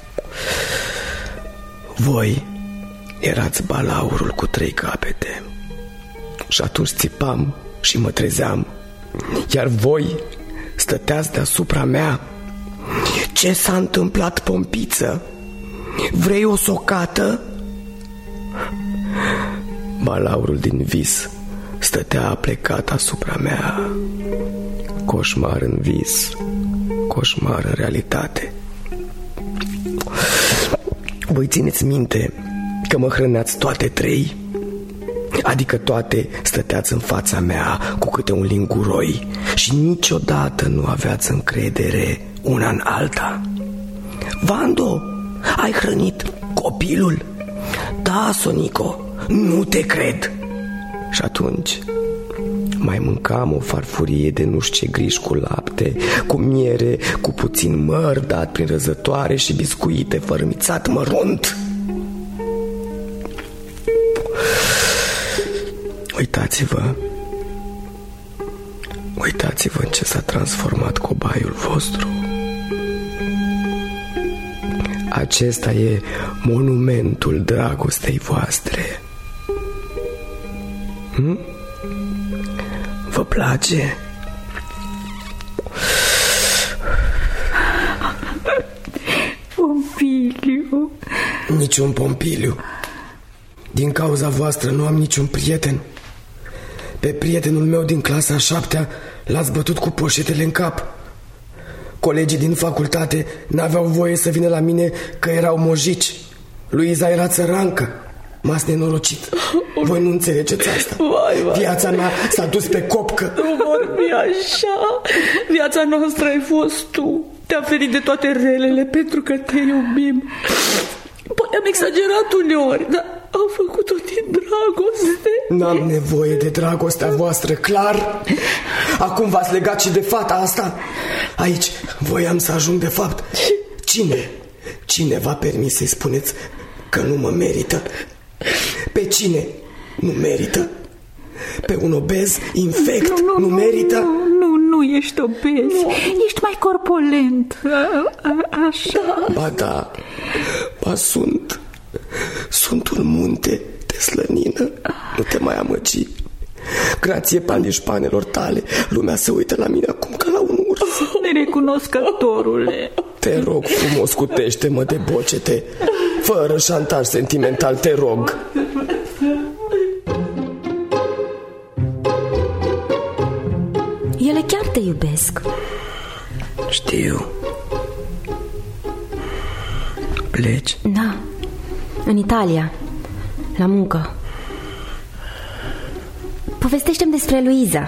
Voi erați balaurul cu 3 capete. Și atunci țipam și mă trezeam, iar voi stăteați deasupra mea. Ce s-a întâmplat, Pompiță? Vrei o socată? Balaurul din vis stătea aplecat asupra mea. Coșmar în vis, coșmar în realitate. Voi țineți minte că mă hrăneați toate 3? Adică toate stăteați în fața mea cu câte un linguroi și niciodată nu aveați încredere una în alta. Vando, ai hrănit copilul? Da, Sonico, nu te cred. Și atunci mai mâncam o farfurie de nu știu ce griș cu lapte, cu miere, cu puțin măr dat prin răzătoare și biscuite fărâmițat mărunt. Uitați-vă în ce s-a transformat cobaiul vostru. Acesta e monumentul dragostei voastre. Vă place? Pompiliu. Niciun Pompiliu. Din cauza voastră nu am niciun prieten. Pe prietenul meu din clasa a 7-a l-ați bătut cu poșetele în cap. Colegii din facultate n-aveau voie să vină la mine că erau mojici. Luiza era țărancă. M-ați nenorocit. Voi nu înțelegeți asta. Viața mea s-a dus pe copcă. Nu vorbi așa. Viața noastră ai fost tu. Te-am ferit de toate relele pentru că te iubim. Poate am exagerat uneori, dar Au făcut-o din dragoste. N-am nevoie de dragostea voastră, clar. Acum v-ați legat și de fata asta. Aici voiam să ajung de fapt. Cine v-a permis să-i spuneți că nu mă merită? Pe cine nu merită? Pe un obez infect nu merită? Nu ești obez, ești mai corpulent. Așa. Ba da, sunt un munte de slănină. Nu te mai amăgi. Grație panișpanelor tale, lumea se uită la mine acum ca la un urs. Nerecunoscătorule. Te rog frumos, scutește-mă de bocete. Fără șantaj sentimental, te rog. Ele chiar te iubesc. Știu. Pleci? Da, în Italia, la muncă. Povestește-mi despre Luiza.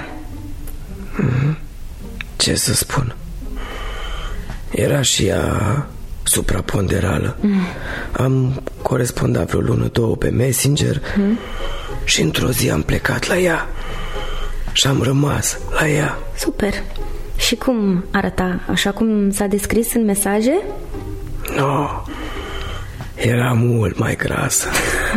Ce să spun? Era și ea supraponderală. Am corespondat vreo lună, două pe Messenger și într-o zi am plecat la ea și am rămas la ea. Super. Și cum arăta? Așa cum s-a descris în mesaje? No, era mult mai grasă.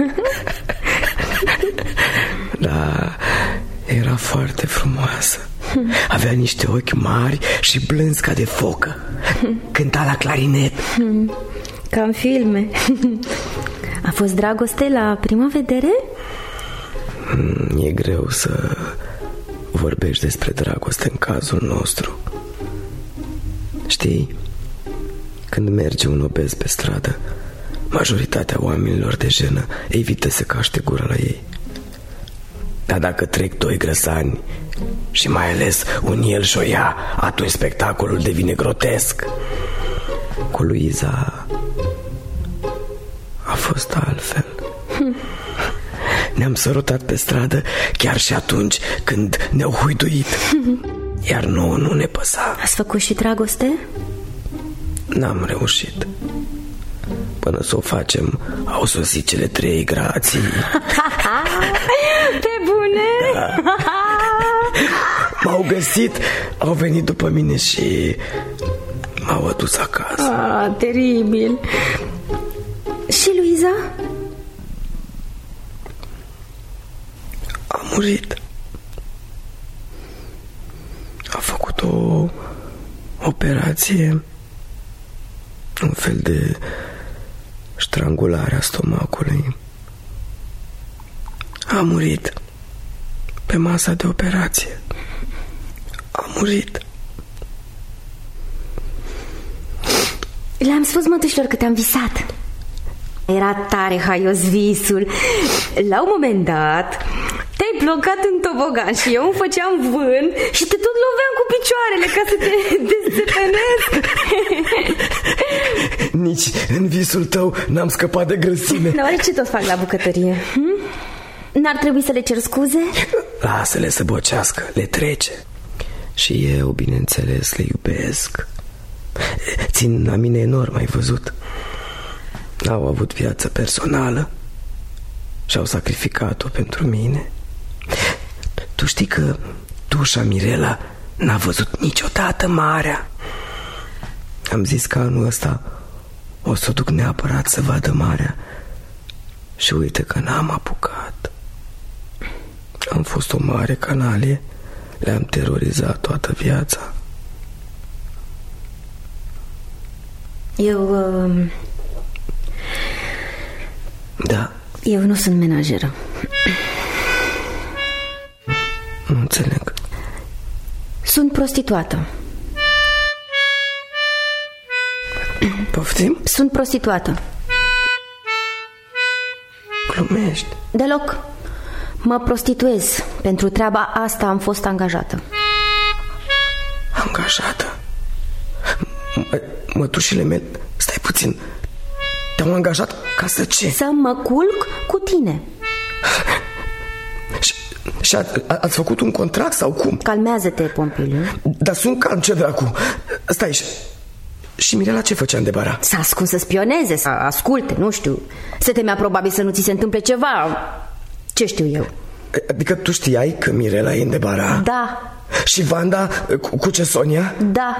Da, era foarte frumoasă. Avea niște ochi mari și blânzi ca de focă. Cânta la clarinet. Ca în filme. A fost dragoste la prima vedere? E greu să vorbești despre dragoste în cazul nostru. Știi, când merge un obez pe stradă, majoritatea oamenilor de jenă evită să caște gura la ei. Dar dacă trec doi grăsani și mai ales un el și o ea, atunci spectacolul devine grotesc. Cu Luiza a fost altfel. Ne-am sărutat pe stradă chiar și atunci când ne-au huiduit. Iar nouă nu ne păsa. Ați făcut și dragoste? N-am reușit. Până să o facem, au sosit cele 3 grații. Pe bune? Da. M-au găsit, au venit după mine și m-au adus acasă. Teribil. Și Luiza? A murit. A făcut o operație, un fel de strangulare a stomacului. A murit pe masa de operație. A murit. Le-am spus mătușilor că te-am visat. Era tare haios visul. La un moment dat te-ai blocat în tobogan și eu îmi făceam vânt și te tot loveam cu picioarele ca să te dezțepenesc. Nici în visul tău n-am scăpat de grăsime. Oare ce tot fac la bucătărie? N-ar trebui să le cer scuze? Lasă-le să bocească, le trece. Și eu, bineînțeles, le iubesc. Țin la mine enorm, ai văzut? Au avut viață personală și-au sacrificat-o pentru mine. Tu știi că Tușa Mirela n-a văzut niciodată marea. Am zis că anul ăsta o să o duc neapărat să vadă marea. Și uite că n-am apucat. Am fost o mare canalie. Le-am terorizat toată viața. Da. Eu nu sunt menajeră. Nu înțeleg. Sunt prostituată. Poftim? Sunt prostituată. Glumești? Deloc. Mă prostituez. Pentru treaba asta am fost angajată. Angajată? Mătușile mele, stai puțin, te-am angajat ca să ce? Să mă culc cu tine. Și ați făcut un contract sau cum? Calmează-te, Pompiliu. Dar sunt calm, ce dracu? Stai, Și Mirela ce făcea în Debara? S-a ascuns să spioneze, să asculte, nu știu. Se temea probabil să nu ți se întâmple ceva. Ce știu eu? Adică tu știai că Mirela e în Debara? Da. Și Vanda cu ce, Sonia? Da.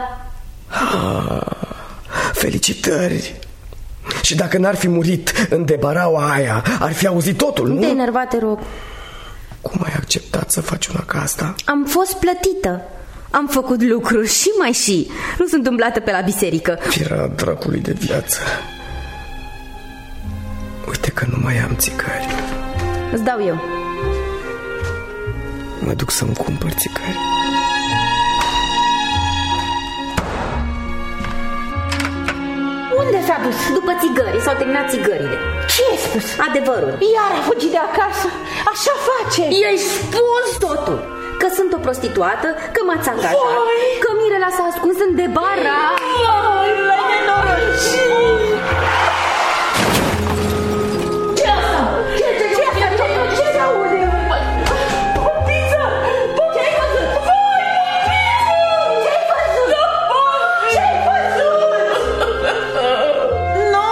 Felicitări. Și dacă n-ar fi murit în Debaraua aia, ar fi auzit totul, nu? Nu te enerva, te rog. Cum ai acceptat să faci una ca asta? Am fost plătită. Am făcut lucruri și mai și. Nu sunt umblată pe la biserică. Fiera dracului de viață. Uite că nu mai am țigări. Îți dau eu. Mă duc să-mi cumpăr țigări. Unde s-a dus? După țigări, s-au terminat țigările. Ce ai spus? Adevărul. Iar a fugit de acasă. Așa face. I-ai spus totul. Că sunt o prostituată, că m-ați angajat, că Mirela s-a ascuns în Debara. La nenorocit! Ce asta? Ce se aude? Puptiță! Ce-ai văzut? Ce-ai văzut? Ce-ai văzut? Nu!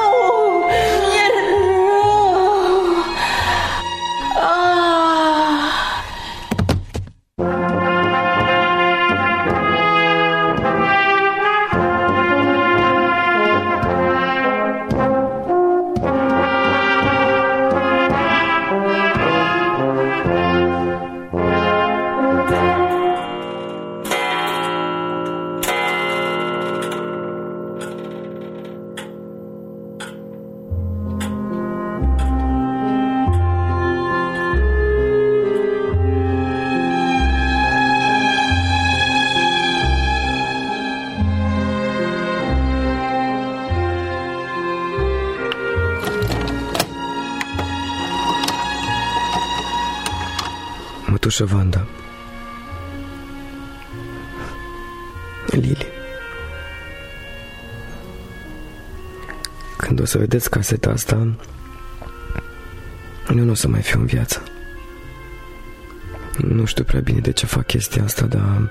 Mătușă Vanda, Lili, când o să vedeți caseta asta, eu nu o să mai fiu în viață. Nu știu prea bine de ce fac chestia asta, dar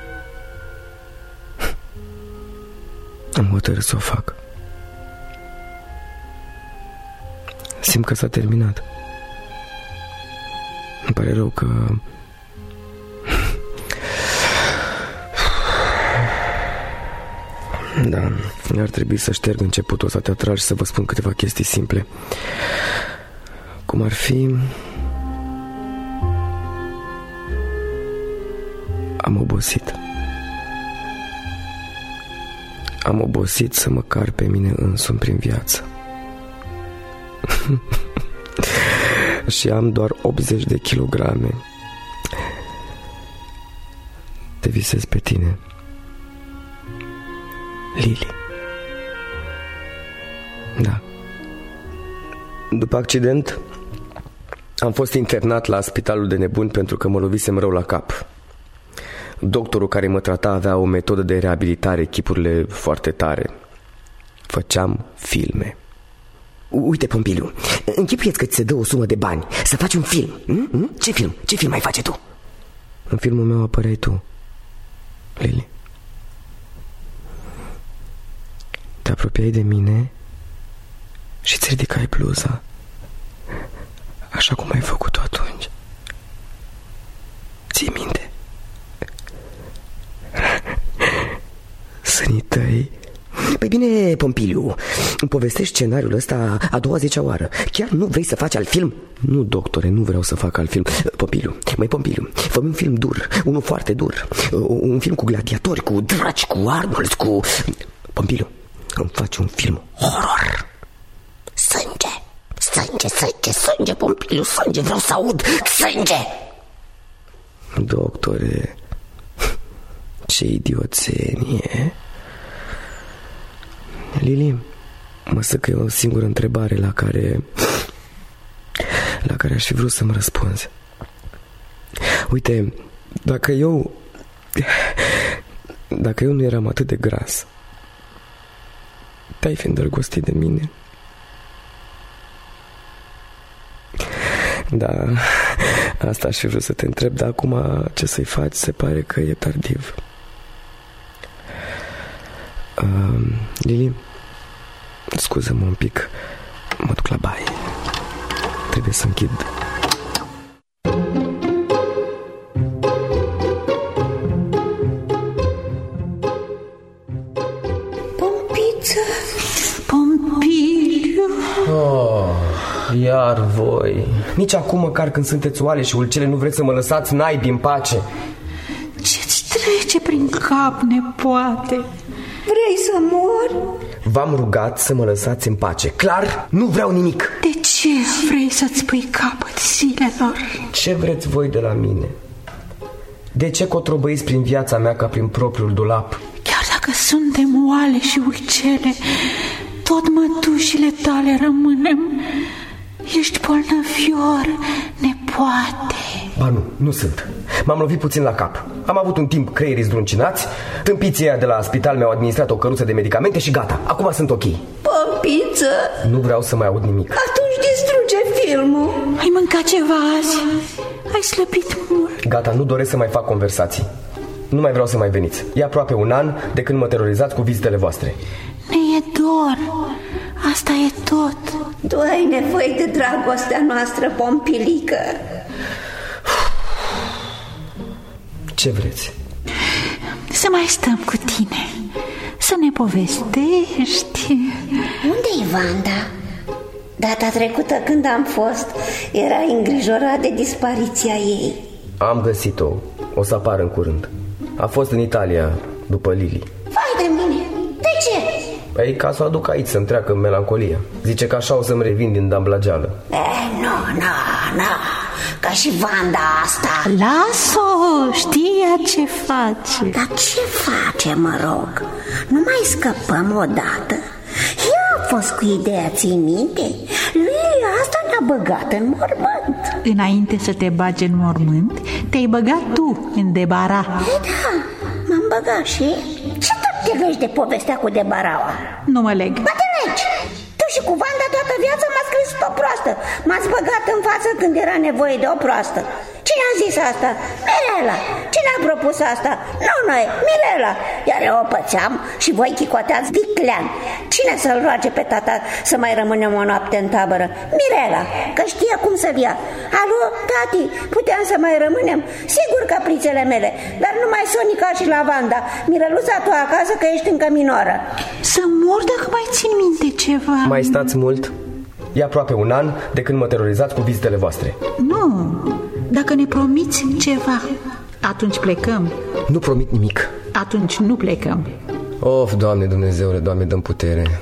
am hotărât să o fac. Simt că s-a terminat. Îmi pare rău că... Da, ar trebui să șterg începutul ăsta teatral și să vă spun câteva chestii simple. Cum ar fi... Am obosit. Am obosit să mă car pe mine însumi prin viață. Și am doar 80 de kilograme. Te visez pe tine, Lili. Da. După accident am fost internat la spitalul de nebuni pentru că mă lovisem rău la cap. Doctorul care mă trata avea o metodă de reabilitare, chipurile foarte tare. Făceam filme. Uite, Pompiliu, închipuieți că ți se dă o sumă de bani să faci un film. Ce film? Ce film mai face tu? În filmul meu apăreai tu, Lili. Te apropiai de mine și îți ridicai bluza, așa cum ai făcut-o atunci. Ții minte? Sânii tăi. Păi bine, Pompiliu, îmi povestești scenariul ăsta a 20-a oară. Chiar nu vrei să faci alt film? Nu, doctore, nu vreau să fac alt film. Pompiliu, fă un film dur, unul foarte dur. Un film cu gladiatori, cu draci, cu Arnold, cu... Pompiliu, îmi faci un film horror. Sânge, Pompiliu, sânge, vreau să aud sânge. Doctore, ce idioțenie. Lili, mă să că e o singură întrebare la care aș fi vrut să-mi răspunzi. Uite, dacă eu nu eram atât de gras, te-ai fi îndrăgostit de mine? Da, asta aș fi vrut să te întreb, dar acum ce să-i faci? Se pare că e tardiv. Lili, scuză-mă un pic, mă duc la baie. Trebuie să închid. Pompiliu. Iar voi. Nici acum măcar când sunteți oale și ulcele nu vreți să mă lăsați naibii în pace. Ce-ți trece prin cap, nepoate? Vrei să mor? V-am rugat să mă lăsați în pace. Clar, nu vreau nimic. De ce vrei să-ți pui capăt zilelor? Ce vreți voi de la mine? De ce cotrobăiți prin viața mea ca prin propriul dulap? Chiar dacă suntem oale și ulcele, tot mătușile tale rămânem. Ești bolnăvior, nepoate. Ba nu sunt. M-am lovit puțin la cap. Am avut un timp creierii zdruncinați. Tâmpiții aia de la spital mi-au administrat o căruță de medicamente și gata, acum sunt ok. Pompiță! Nu vreau să mai aud nimic. Atunci distruge filmul. Ai mâncat ceva azi? Ai slăbit mult. Gata, nu doresc să mai fac conversații. Nu mai vreau să mai veniți. E aproape un an de când mă terorizați cu vizitele voastre. Ne e dor. Asta e tot. Tu ai nevoie de dragostea noastră, Pompilică. Ce vreți? Să mai stăm cu tine, să ne povestești. Unde-i Vanda? Data trecută când am fost, era îngrijorat de dispariția ei. Am găsit-o. O să apară în curând. A fost în Italia după Lili. Vai de mine! De ce? Păi ca să o aduc aici să-mi treacă melancolia. Zice că așa o să-mi revin din damblageală. Nu, ca și Vanda asta. Lasă-o, știa ce face. Dar ce face, mă rog? Nu mai scăpăm odată? Ea a fost cu ideea, ții minte? Lui asta ne-a băgat în mormânt. Înainte să te bagi în mormânt, te-ai băgat tu în debara. Da, m-am băgat și... Ce tot te legi de povestea cu debaraua? Nu mă leg. Ba te legi! Tu și cu Vanda toată viața m-ați crezut o proastă. M-ați băgat în față când era nevoie de o proastă. Cine a zis asta? Mirela. Cine a propus asta? Nu noi, Mirela. Iar eu o pățeam și voi chicoteați viclean. Cine să-l roage pe tata să mai rămânem o noapte în tabără? Mirela, că știe cum să-l ia. Alo, tati, puteam să mai rămânem? Sigur, caprițele mele, dar numai Sonica și Lavanda. Mireluța, tu acasă că ești încă minoră. Să mor dacă mai țin minte ceva. Mai stați mult? E aproape un an de când mă terorizați cu vizitele voastre. Nu, dacă ne promiți ceva, atunci plecăm. Nu promit nimic. Atunci nu plecăm. Of, Doamne Dumnezeule, Doamne, dă-mi putere.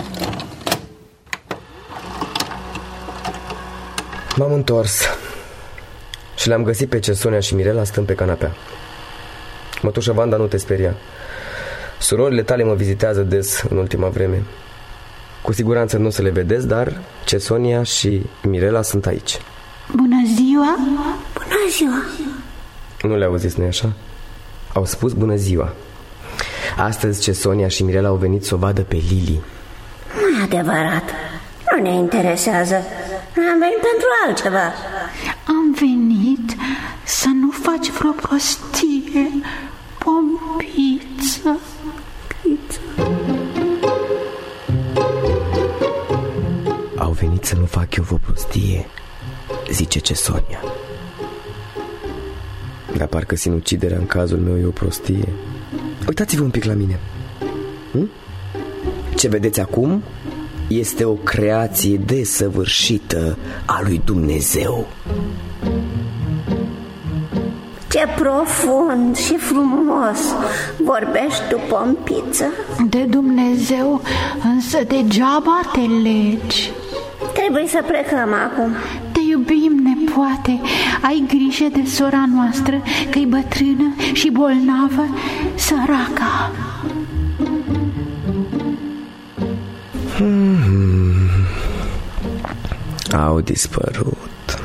M-am întors și le-am găsit pe Cesonia și Mirela stând pe canapea. Mătușă Vanda, nu te speria. Surorile tale mă vizitează des în ultima vreme. Cu siguranță nu o să le vedeți, dar Cesonia și Mirela sunt aici. Bună ziua! Bună ziua! Nu le auziți, nu-i așa? Au spus bună ziua. Astăzi Cesonia și Mirela au venit să o vadă pe Lili. Nu e adevărat. Nu ne interesează. Noi am venit pentru altceva. Am venit să nu faci vreo prostie, Pompiță. Au venit să nu fac eu vreo prostie, zice Cesonia. Dar parcă sinuciderea în cazul meu e o prostie. Uitați-vă un pic la mine. Ce vedeți acum este o creație desăvârșită a lui Dumnezeu. Ce profund și frumos vorbești tu, Pompiță. De Dumnezeu, însă degeaba te legi. Trebuie să plecăm acum. Te iubim, nepoate. Ai grijă de sora noastră, că-i bătrână și bolnavă, săraca. Au dispărut.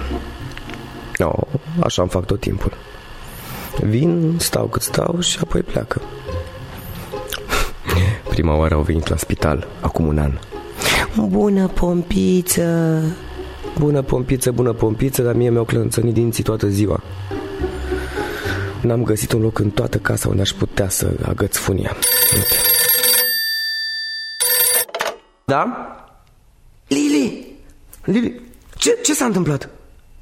Așa îmi fac tot timpul. Vin, stau cât stau și apoi pleacă. Prima oară au venit la spital, acum un an. Bună Pompiță! Bună Pompiță, bună Pompiță, dar mie mi-au clănțănit dinții toată ziua. N-am găsit un loc în toată casa unde aș putea să agăț funia. Da? Lili, ce s-a întâmplat?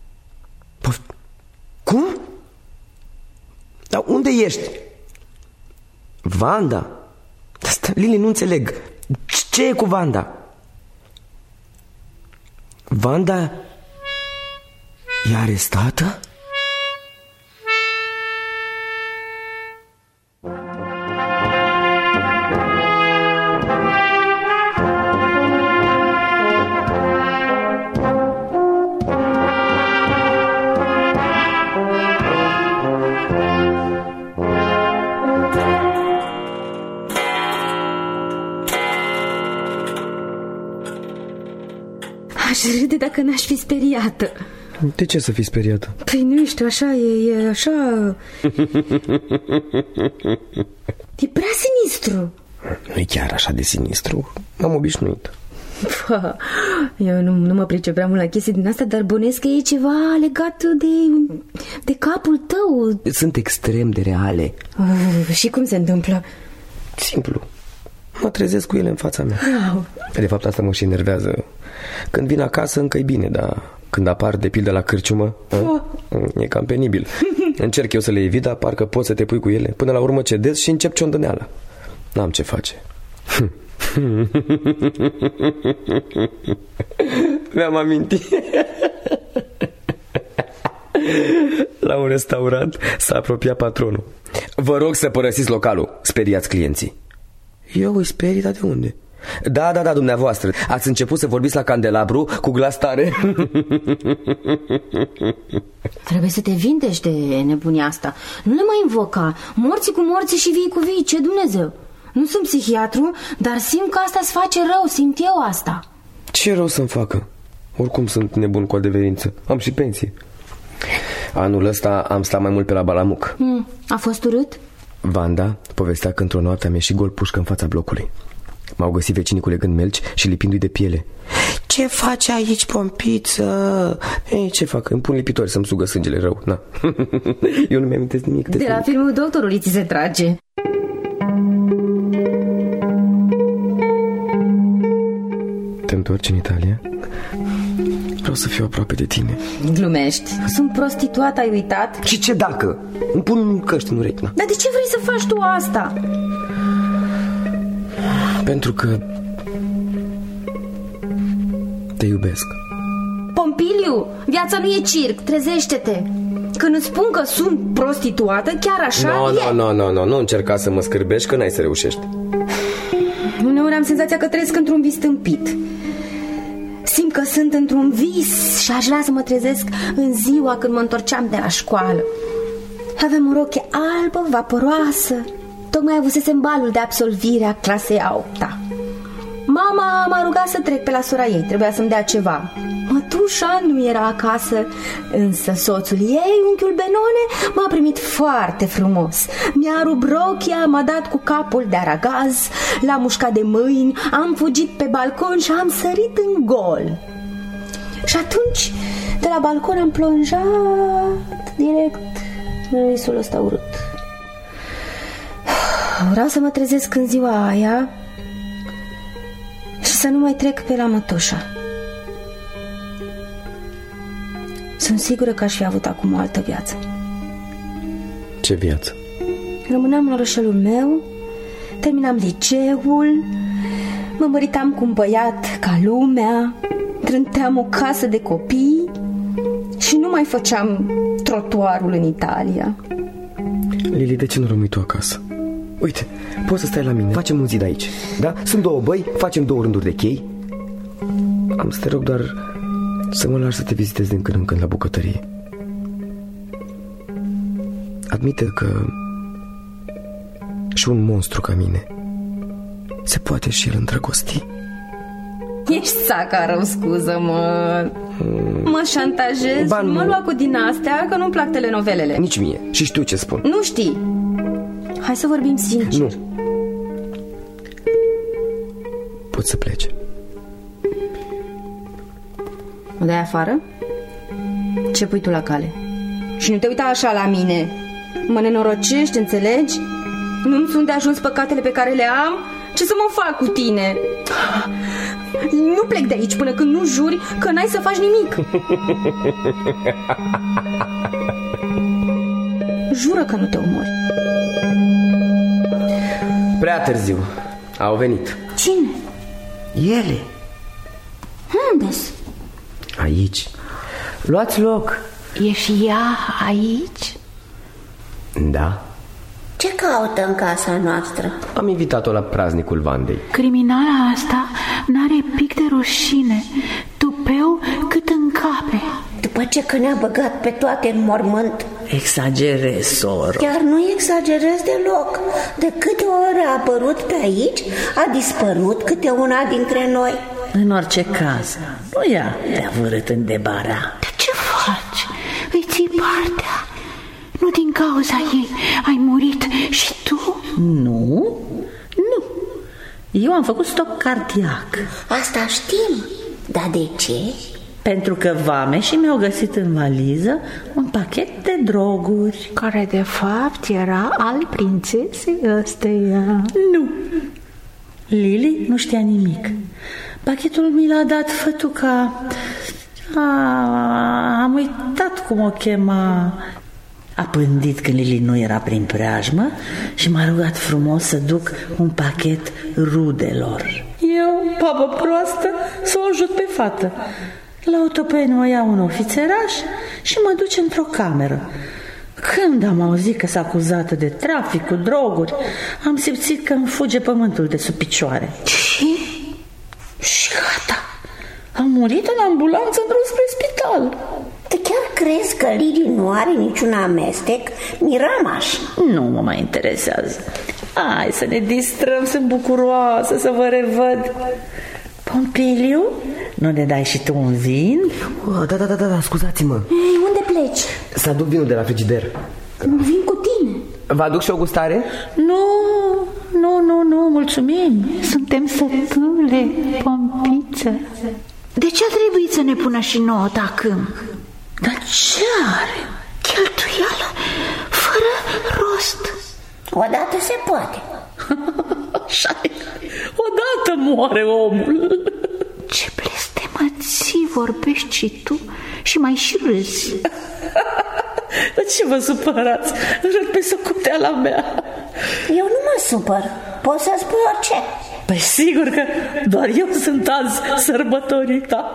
Cum? Dar unde ești? Vanda? Lili, nu înțeleg. Ce e cu Vanda? Vanda e arestată? Aș râde dacă n-aș fi speriată. De ce să fii speriată? Păi nu știu, așa e așa... E prea sinistru. Nu e chiar așa de sinistru. M-am obișnuit. Eu nu mă pricep prea mult la chestii din asta, dar bănuiesc că e ceva legat de capul tău. Sunt extrem de reale. Și cum se întâmplă? Simplu. Mă trezesc cu ele în fața mea. De fapt, asta mă și enervează. Când vin acasă, încă e bine, dar când apar de pildă la cârciumă, e cam penibil. Încerc eu să le evit, dar parcă poți să te pui cu ele. Până la urmă cedez și încep ciondăneala. N-am ce face. Mi-am amintit. La un restaurant s-a apropiat patronul. Vă rog să părăsiți localul, speriați clienții. Eu îi sperii, dar de unde? Da, dumneavoastră. Ați început să vorbiți la candelabru cu glas tare. Trebuie să te vindești de nebunia asta. Nu le mai invoca. Morții cu morții și vii cu vii. Ce Dumnezeu? Nu sunt psihiatru, dar simt că asta îți face rău. Simt eu asta. Ce rău să-mi facă? Oricum sunt nebun cu adeverință. Am și pensie. Anul ăsta am stat mai mult pe la Balamuc. A fost urât? Vanda povestea că într-o noapte am ieșit gol pușcă în fața blocului. M-au găsit vecinii culegând melci și lipindu-i de piele. Ce faci aici, pompiță? Ei, ce fac? Îmi pun lipitori să-mi sugă sângele rău. Na. Eu nu mi-amintesc nimic. De la filmul Doctorului ți se trage. Te întorci în Italia? Vreau să fiu aproape de tine. Glumești. Sunt prostituat, ai uitat? Și ce dacă? Îmi pun căști în urechi. Dar de ce vrei să faci tu asta? Pentru că te iubesc. Pompiliu, viața nu e circ, trezește-te. Când îți spun că sunt prostituată, chiar așa Nu încerca să mă scârbești, că n-ai să reușești. Uneori am senzația că trăiesc într-un vis tâmpit. Simt că sunt într-un vis și aș vrea să mă trezesc în ziua când mă întorceam de la școală. Aveam o roche albă, vaporoasă. Tocmai avusesem balul de absolvire a clasei a 8-a. Mama m-a rugat să trec pe la sora ei, trebuia să-mi dea ceva. Mătușa nu era acasă, însă soțul ei, unchiul Benone, m-a primit foarte frumos. Mi-a rupt rochia, m-a dat cu capul de aragaz, l-a mușcat de mâini, am fugit pe balcon și am sărit în gol. Și atunci, de la balcon am plonjat direct în visul ăsta urât. Vreau să mă trezesc în ziua aia și să nu mai trec pe la mătușa. Sunt sigură că aș fi avut acum o altă viață. Ce viață? Rămâneam la orășelul meu, terminam liceul, mă măritam cu un băiat ca lumea, trânteam o casă de copii și nu mai făceam trotuarul în Italia. Lili, de ce nu rămâi tu acasă? Uite, poți să stai la mine, facem un zid aici, da? Sunt 2 băi, facem 2 rânduri de chei. Am să te rog doar să mă lași să te vizitez din când în când la bucătărie. Admite că și un monstru ca mine se poate și el îndrăgosti. Ești saca rău, scuză-mă. Mă șantajezi, mă lua cu din astea, că nu-mi plac telenovelele. Nici mie, și știu ce spun. Nu știi. Hai să vorbim sincer. Nu. Poți să pleci. Mă dai afară? Ce pui tu la cale? Și nu te uita așa la mine. Mă nenorocești, înțelegi? Nu-mi sunt de ajuns păcatele pe care le am? Ce să mă fac cu tine? Nu plec de aici până când nu juri că n-ai să faci nimic. Jură că nu te omori. Prea târziu. Au venit. Cine? Ele. Unde-s? Aici. Luați loc. E și ea aici? Da. Ce caută în casa noastră? Am invitat-o la praznicul Vandei. Criminala asta n-are pic de rușine, tupeu cât în cape. După ce că ne-a băgat pe toate în mormânt. Exagerez, soro. Chiar nu exagerez deloc. De câte ori a apărut pe aici, a dispărut câte una dintre noi. În orice caz, nu ea te-a vărât în debara. Dar ce faci? Îi ții partea? Nu din cauza ei ai murit și tu? Nu. Eu am făcut stop cardiac. Asta știm. Dar de ce? Pentru că vameșii mi-au găsit în valiză un pachet de droguri. Care de fapt era al prințesei ăsteia. Nu. Lili nu știa nimic. Pachetul mi l-a dat fătuca. Am uitat cum o chema. A pândit când Lili nu era prin preajmă și m-a rugat frumos să duc un pachet rudelor. Eu, babă proastă, să o ajut pe fată. La autopeni mă ia un ofițeraș și mă duce într-o cameră. Când am auzit că s-a acuzată de trafic cu droguri, am simțit că îmi fuge pământul de sub picioare. Și gata. Am murit în ambulanță în drum spre spital. Tu chiar crezi că Lili nu are niciun amestec? Miramaș. Nu mă mai interesează. Hai să ne distrăm, sunt bucuroasă să vă revăd. Pompiliu, nu ne dai și tu un vin? Da, scuzați-mă. Ei, unde pleci? Să aduc vinul de la frigider. Vin cu tine. Vă aduc și o gustare? Nu, mulțumim. Suntem sătule, Pompiță. De ce a trebuit să ne pună și nouă tacâm? Dar ce are? Cheltuială fără rost. Odată se poate. Așa-i. Odată moare omul. Ce blestemății vorbești și tu și mai și râzi. Dar ce vă supărați? Râd pe socoteala mea. Eu nu mă supăr. Poți să spui orice. Păi sigur că doar eu sunt azi sărbătorita.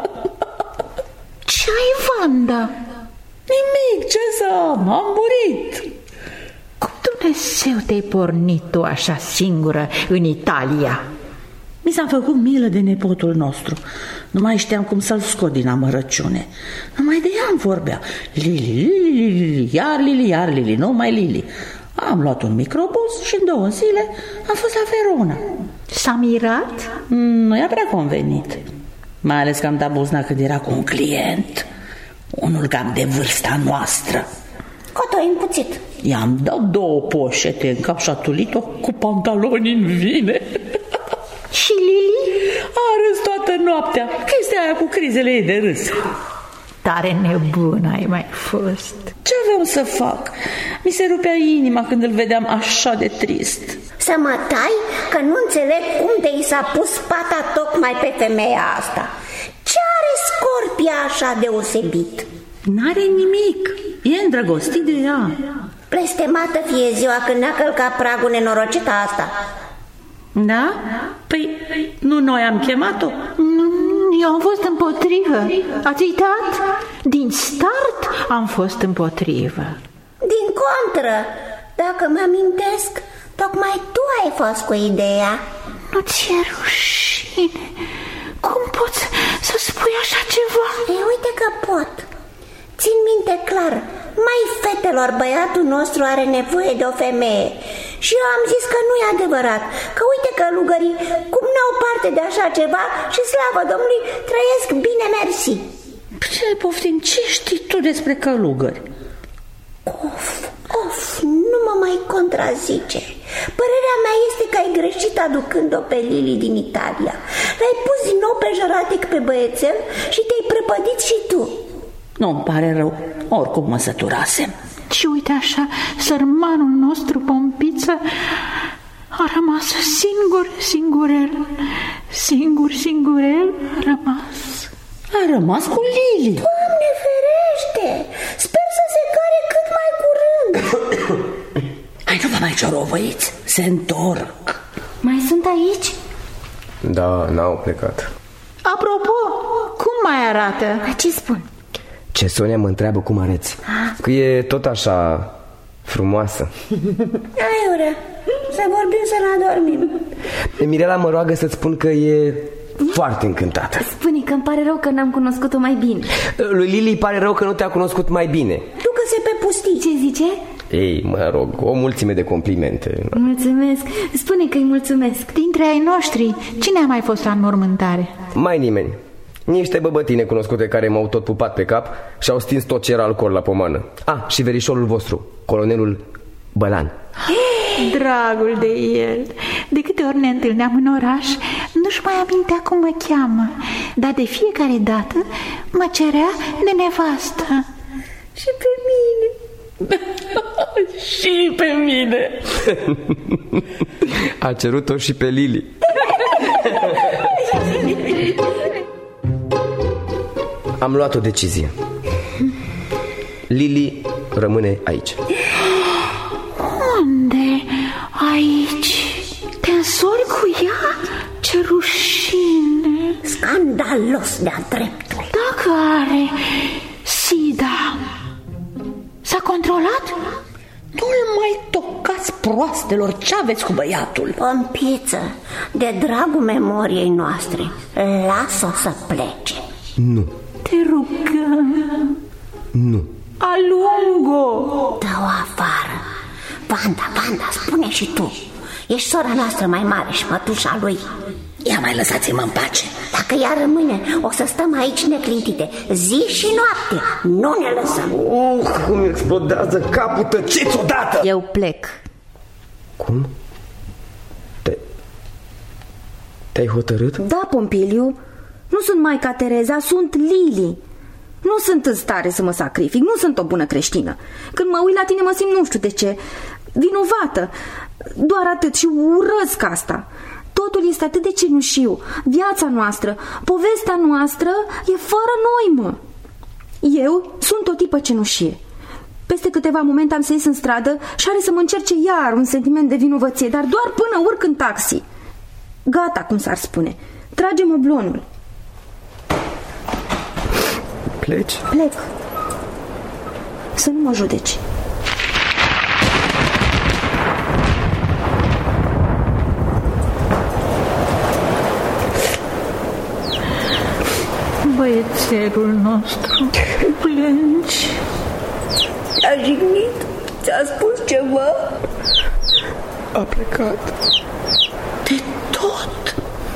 Ce ai, Vanda? Nimic, ce să am murit. Cum Dumnezeu te-ai pornit tu așa singură în Italia? Mi s-a făcut milă de nepotul nostru. Nu mai știam cum să-l scot din amărăciune. Numai de ea îmi vorbea. Lili, iar Lili, numai Lili. Am luat un microbus și în 2 zile am fost la Verona. S-a mirat? Nu i-a prea convenit. Mai ales că am dat buzna când era cu un client. Unul cam de vârsta noastră. Coto împuțit. I-am dat 2 poșete în cap și a tulit-o cu pantaloni în vine. Și Lili? A râs toată noaptea. Chestia aia cu crizele ei de râs. Tare nebună ai mai fost. Ce aveam să fac? Mi se rupea inima când îl vedeam așa de trist. Să mă tai? Că nu înțeleg cum de i s-a pus pata tocmai pe femeia asta. Ce are Scorpia așa deosebit? N-are nimic. E îndrăgostit de ea. Blestemată fie ziua când ne-a călcat pragul nenorocita asta. Da? Păi nu noi am chemat-o? Eu am fost împotrivă. Ați uitat? Din start am fost împotrivă. Din contră. Dacă mi-amintesc, tocmai tu ai fost cu ideea. Nu ți-e rușine? Cum poți să spui așa ceva? Ei, uite că pot. Țin minte clar. Mai fetelor, băiatul nostru are nevoie de o femeie. Și eu am zis că nu e adevărat. Că uite călugării, cum n-au parte de așa ceva și slavă Domnului, trăiesc bine, mersi. Ce poftim, ce știi tu despre călugări? Of, nu mă mai contrazice. Părerea mea este că ai greșit aducând-o pe Lili din Italia. L-ai pus din nou pe jăratic pe băiețel și te-ai prăpădit și tu. Nu-mi pare rău, oricum mă săturasem. Și uite așa, sărmanul nostru Pompiță A rămas singurel. Singurel a rămas. A rămas cu Lili. Doamne ferește! Sper să se care cât mai curând. Hai, nu vă mai ciorovăiți, se întorc. Mai sunt aici? Da, n-au plecat. Apropo, cum mai arată? Ce spun? Ce Sonia mă întreabă cum arăți. Că e tot așa frumoasă. Aiurea, să vorbim, să ne adormim. Mirela mă roagă să-ți spun că e foarte încântată. Spune că îmi pare rău că n-am cunoscut-o mai bine. Lui Lili îi pare rău că nu te-a cunoscut mai bine. Ducă-se pe pustii. Ce zice? Ei, mă rog, o mulțime de complimente. Mulțumesc, spune că îi mulțumesc. Dintre ai noștri, cine a mai fost la înmormântare? Mai nimeni. Niște băbătine cunoscute care m-au tot pupat pe cap și au stins tot ce era alcool la pomană. Și verișorul vostru, colonelul Bălan. Dragul de el. De câte ori ne întâlneam în oraș, nu-și mai amintea cum mă cheamă, dar de fiecare dată mă cerea de nevastă. Și pe mine. Și pe mine. A cerut-o și pe Lili. Am luat o decizie. Lili rămâne aici. Unde? Aici? Te însori cu ea? Ce rușine! Scandalos de-a dreptul. Dacă are SIDA, s-a controlat? Nu-l mai tocați, proastelor, ce aveți cu băiatul? Pompiță, de dragul memoriei noastre, lasă-o să plece. Nu. Te rugăm. Nu. Alungo! Dă-o afară. Vanda, spune și tu. Ești sora noastră mai mare și mătușa lui. Ia mai lăsați-mă în pace. Dacă ea rămâne, o să stăm aici neclintite zi și noapte. Nu ne lăsăm. Cum explodează capul, tăceți odată! Eu plec. Cum? Te-ai hotărât? Da, Pompiliu, nu sunt Maica Tereza, sunt Lili. Nu sunt în stare să mă sacrific, nu sunt o bună creștină. Când mă uit la tine mă simt nu știu de ce vinovată. Doar atât și urăsc asta. Totul este atât de cenușiu. Viața noastră, povestea noastră e fără noi, mă. Eu sunt o tipă cenușie. Peste câteva momente am să ies în stradă și are să mă încerce iar un sentiment de vinovăție, dar doar până urc în taxi. Gata, cum s-ar spune. Tragem oblonul. Pleci? Plec. Să nu mă judeci. Băiețelul nostru, plângi. Te-a jignit? Ți-a spus ceva? A plecat. De tot.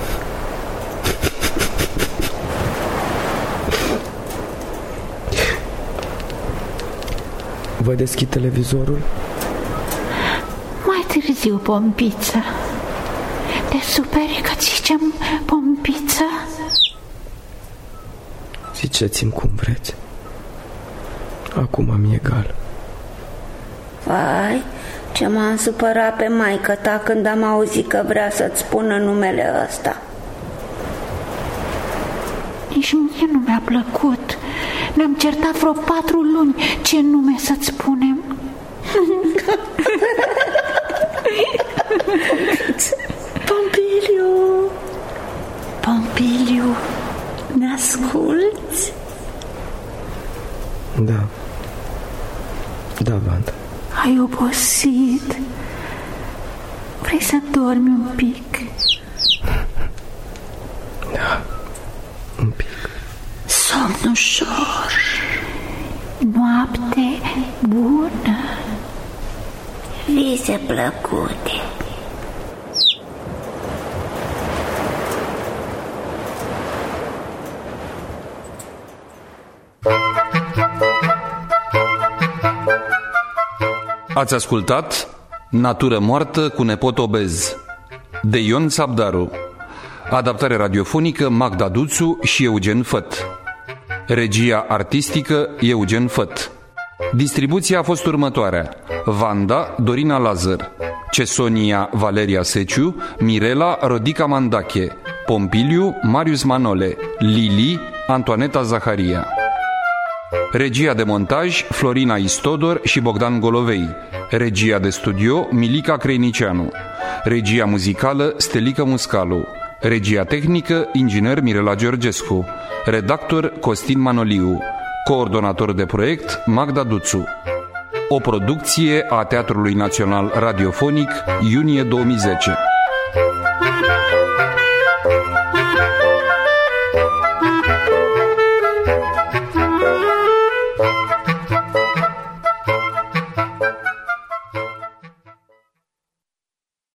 Vă deschid televizorul? Mai târziu, Pompiță. Te superi că zicem Pompiță? Ziceți-mi cum vreți. Acum mi-e egal. Vai, ce m-am supărat pe maică ta când am auzit că vrea să-ți spună numele ăsta. Nici mie nu mi-a plăcut. Ne-am certat vreo 4 luni. Ce nume să-ți spunem? Pompiliu, ne-asculți? Da, Vanda. Ai obosit. Vrei să dormi un pic? Da, un pic. Somn ușor. Noapte bună. Vise plăcute. Ați ascultat Natură moartă cu nepot obez de Ion Țabdaru. Adaptare radiofonică Magda Duțu și Eugen Făt. Regia artistică Eugen Făt. Distribuția a fost următoarea: Vanda Dorina Lazar, Cesonia Valeria Seciu, Mirela Rodica Mandache, Pompiliu Marius Manole, Lili Antoaneta Zaharia. Regia de montaj Florina Istodor și Bogdan Golovei. Regia de studio Milica Creinicianu. Regia muzicală Stelica Muscalu. Regia tehnică inginer Mirela Georgescu. Redactor Costin Manoliu. Coordonator de proiect Magda Duțu. O producție a Teatrului Național Radiofonic, iunie 2010.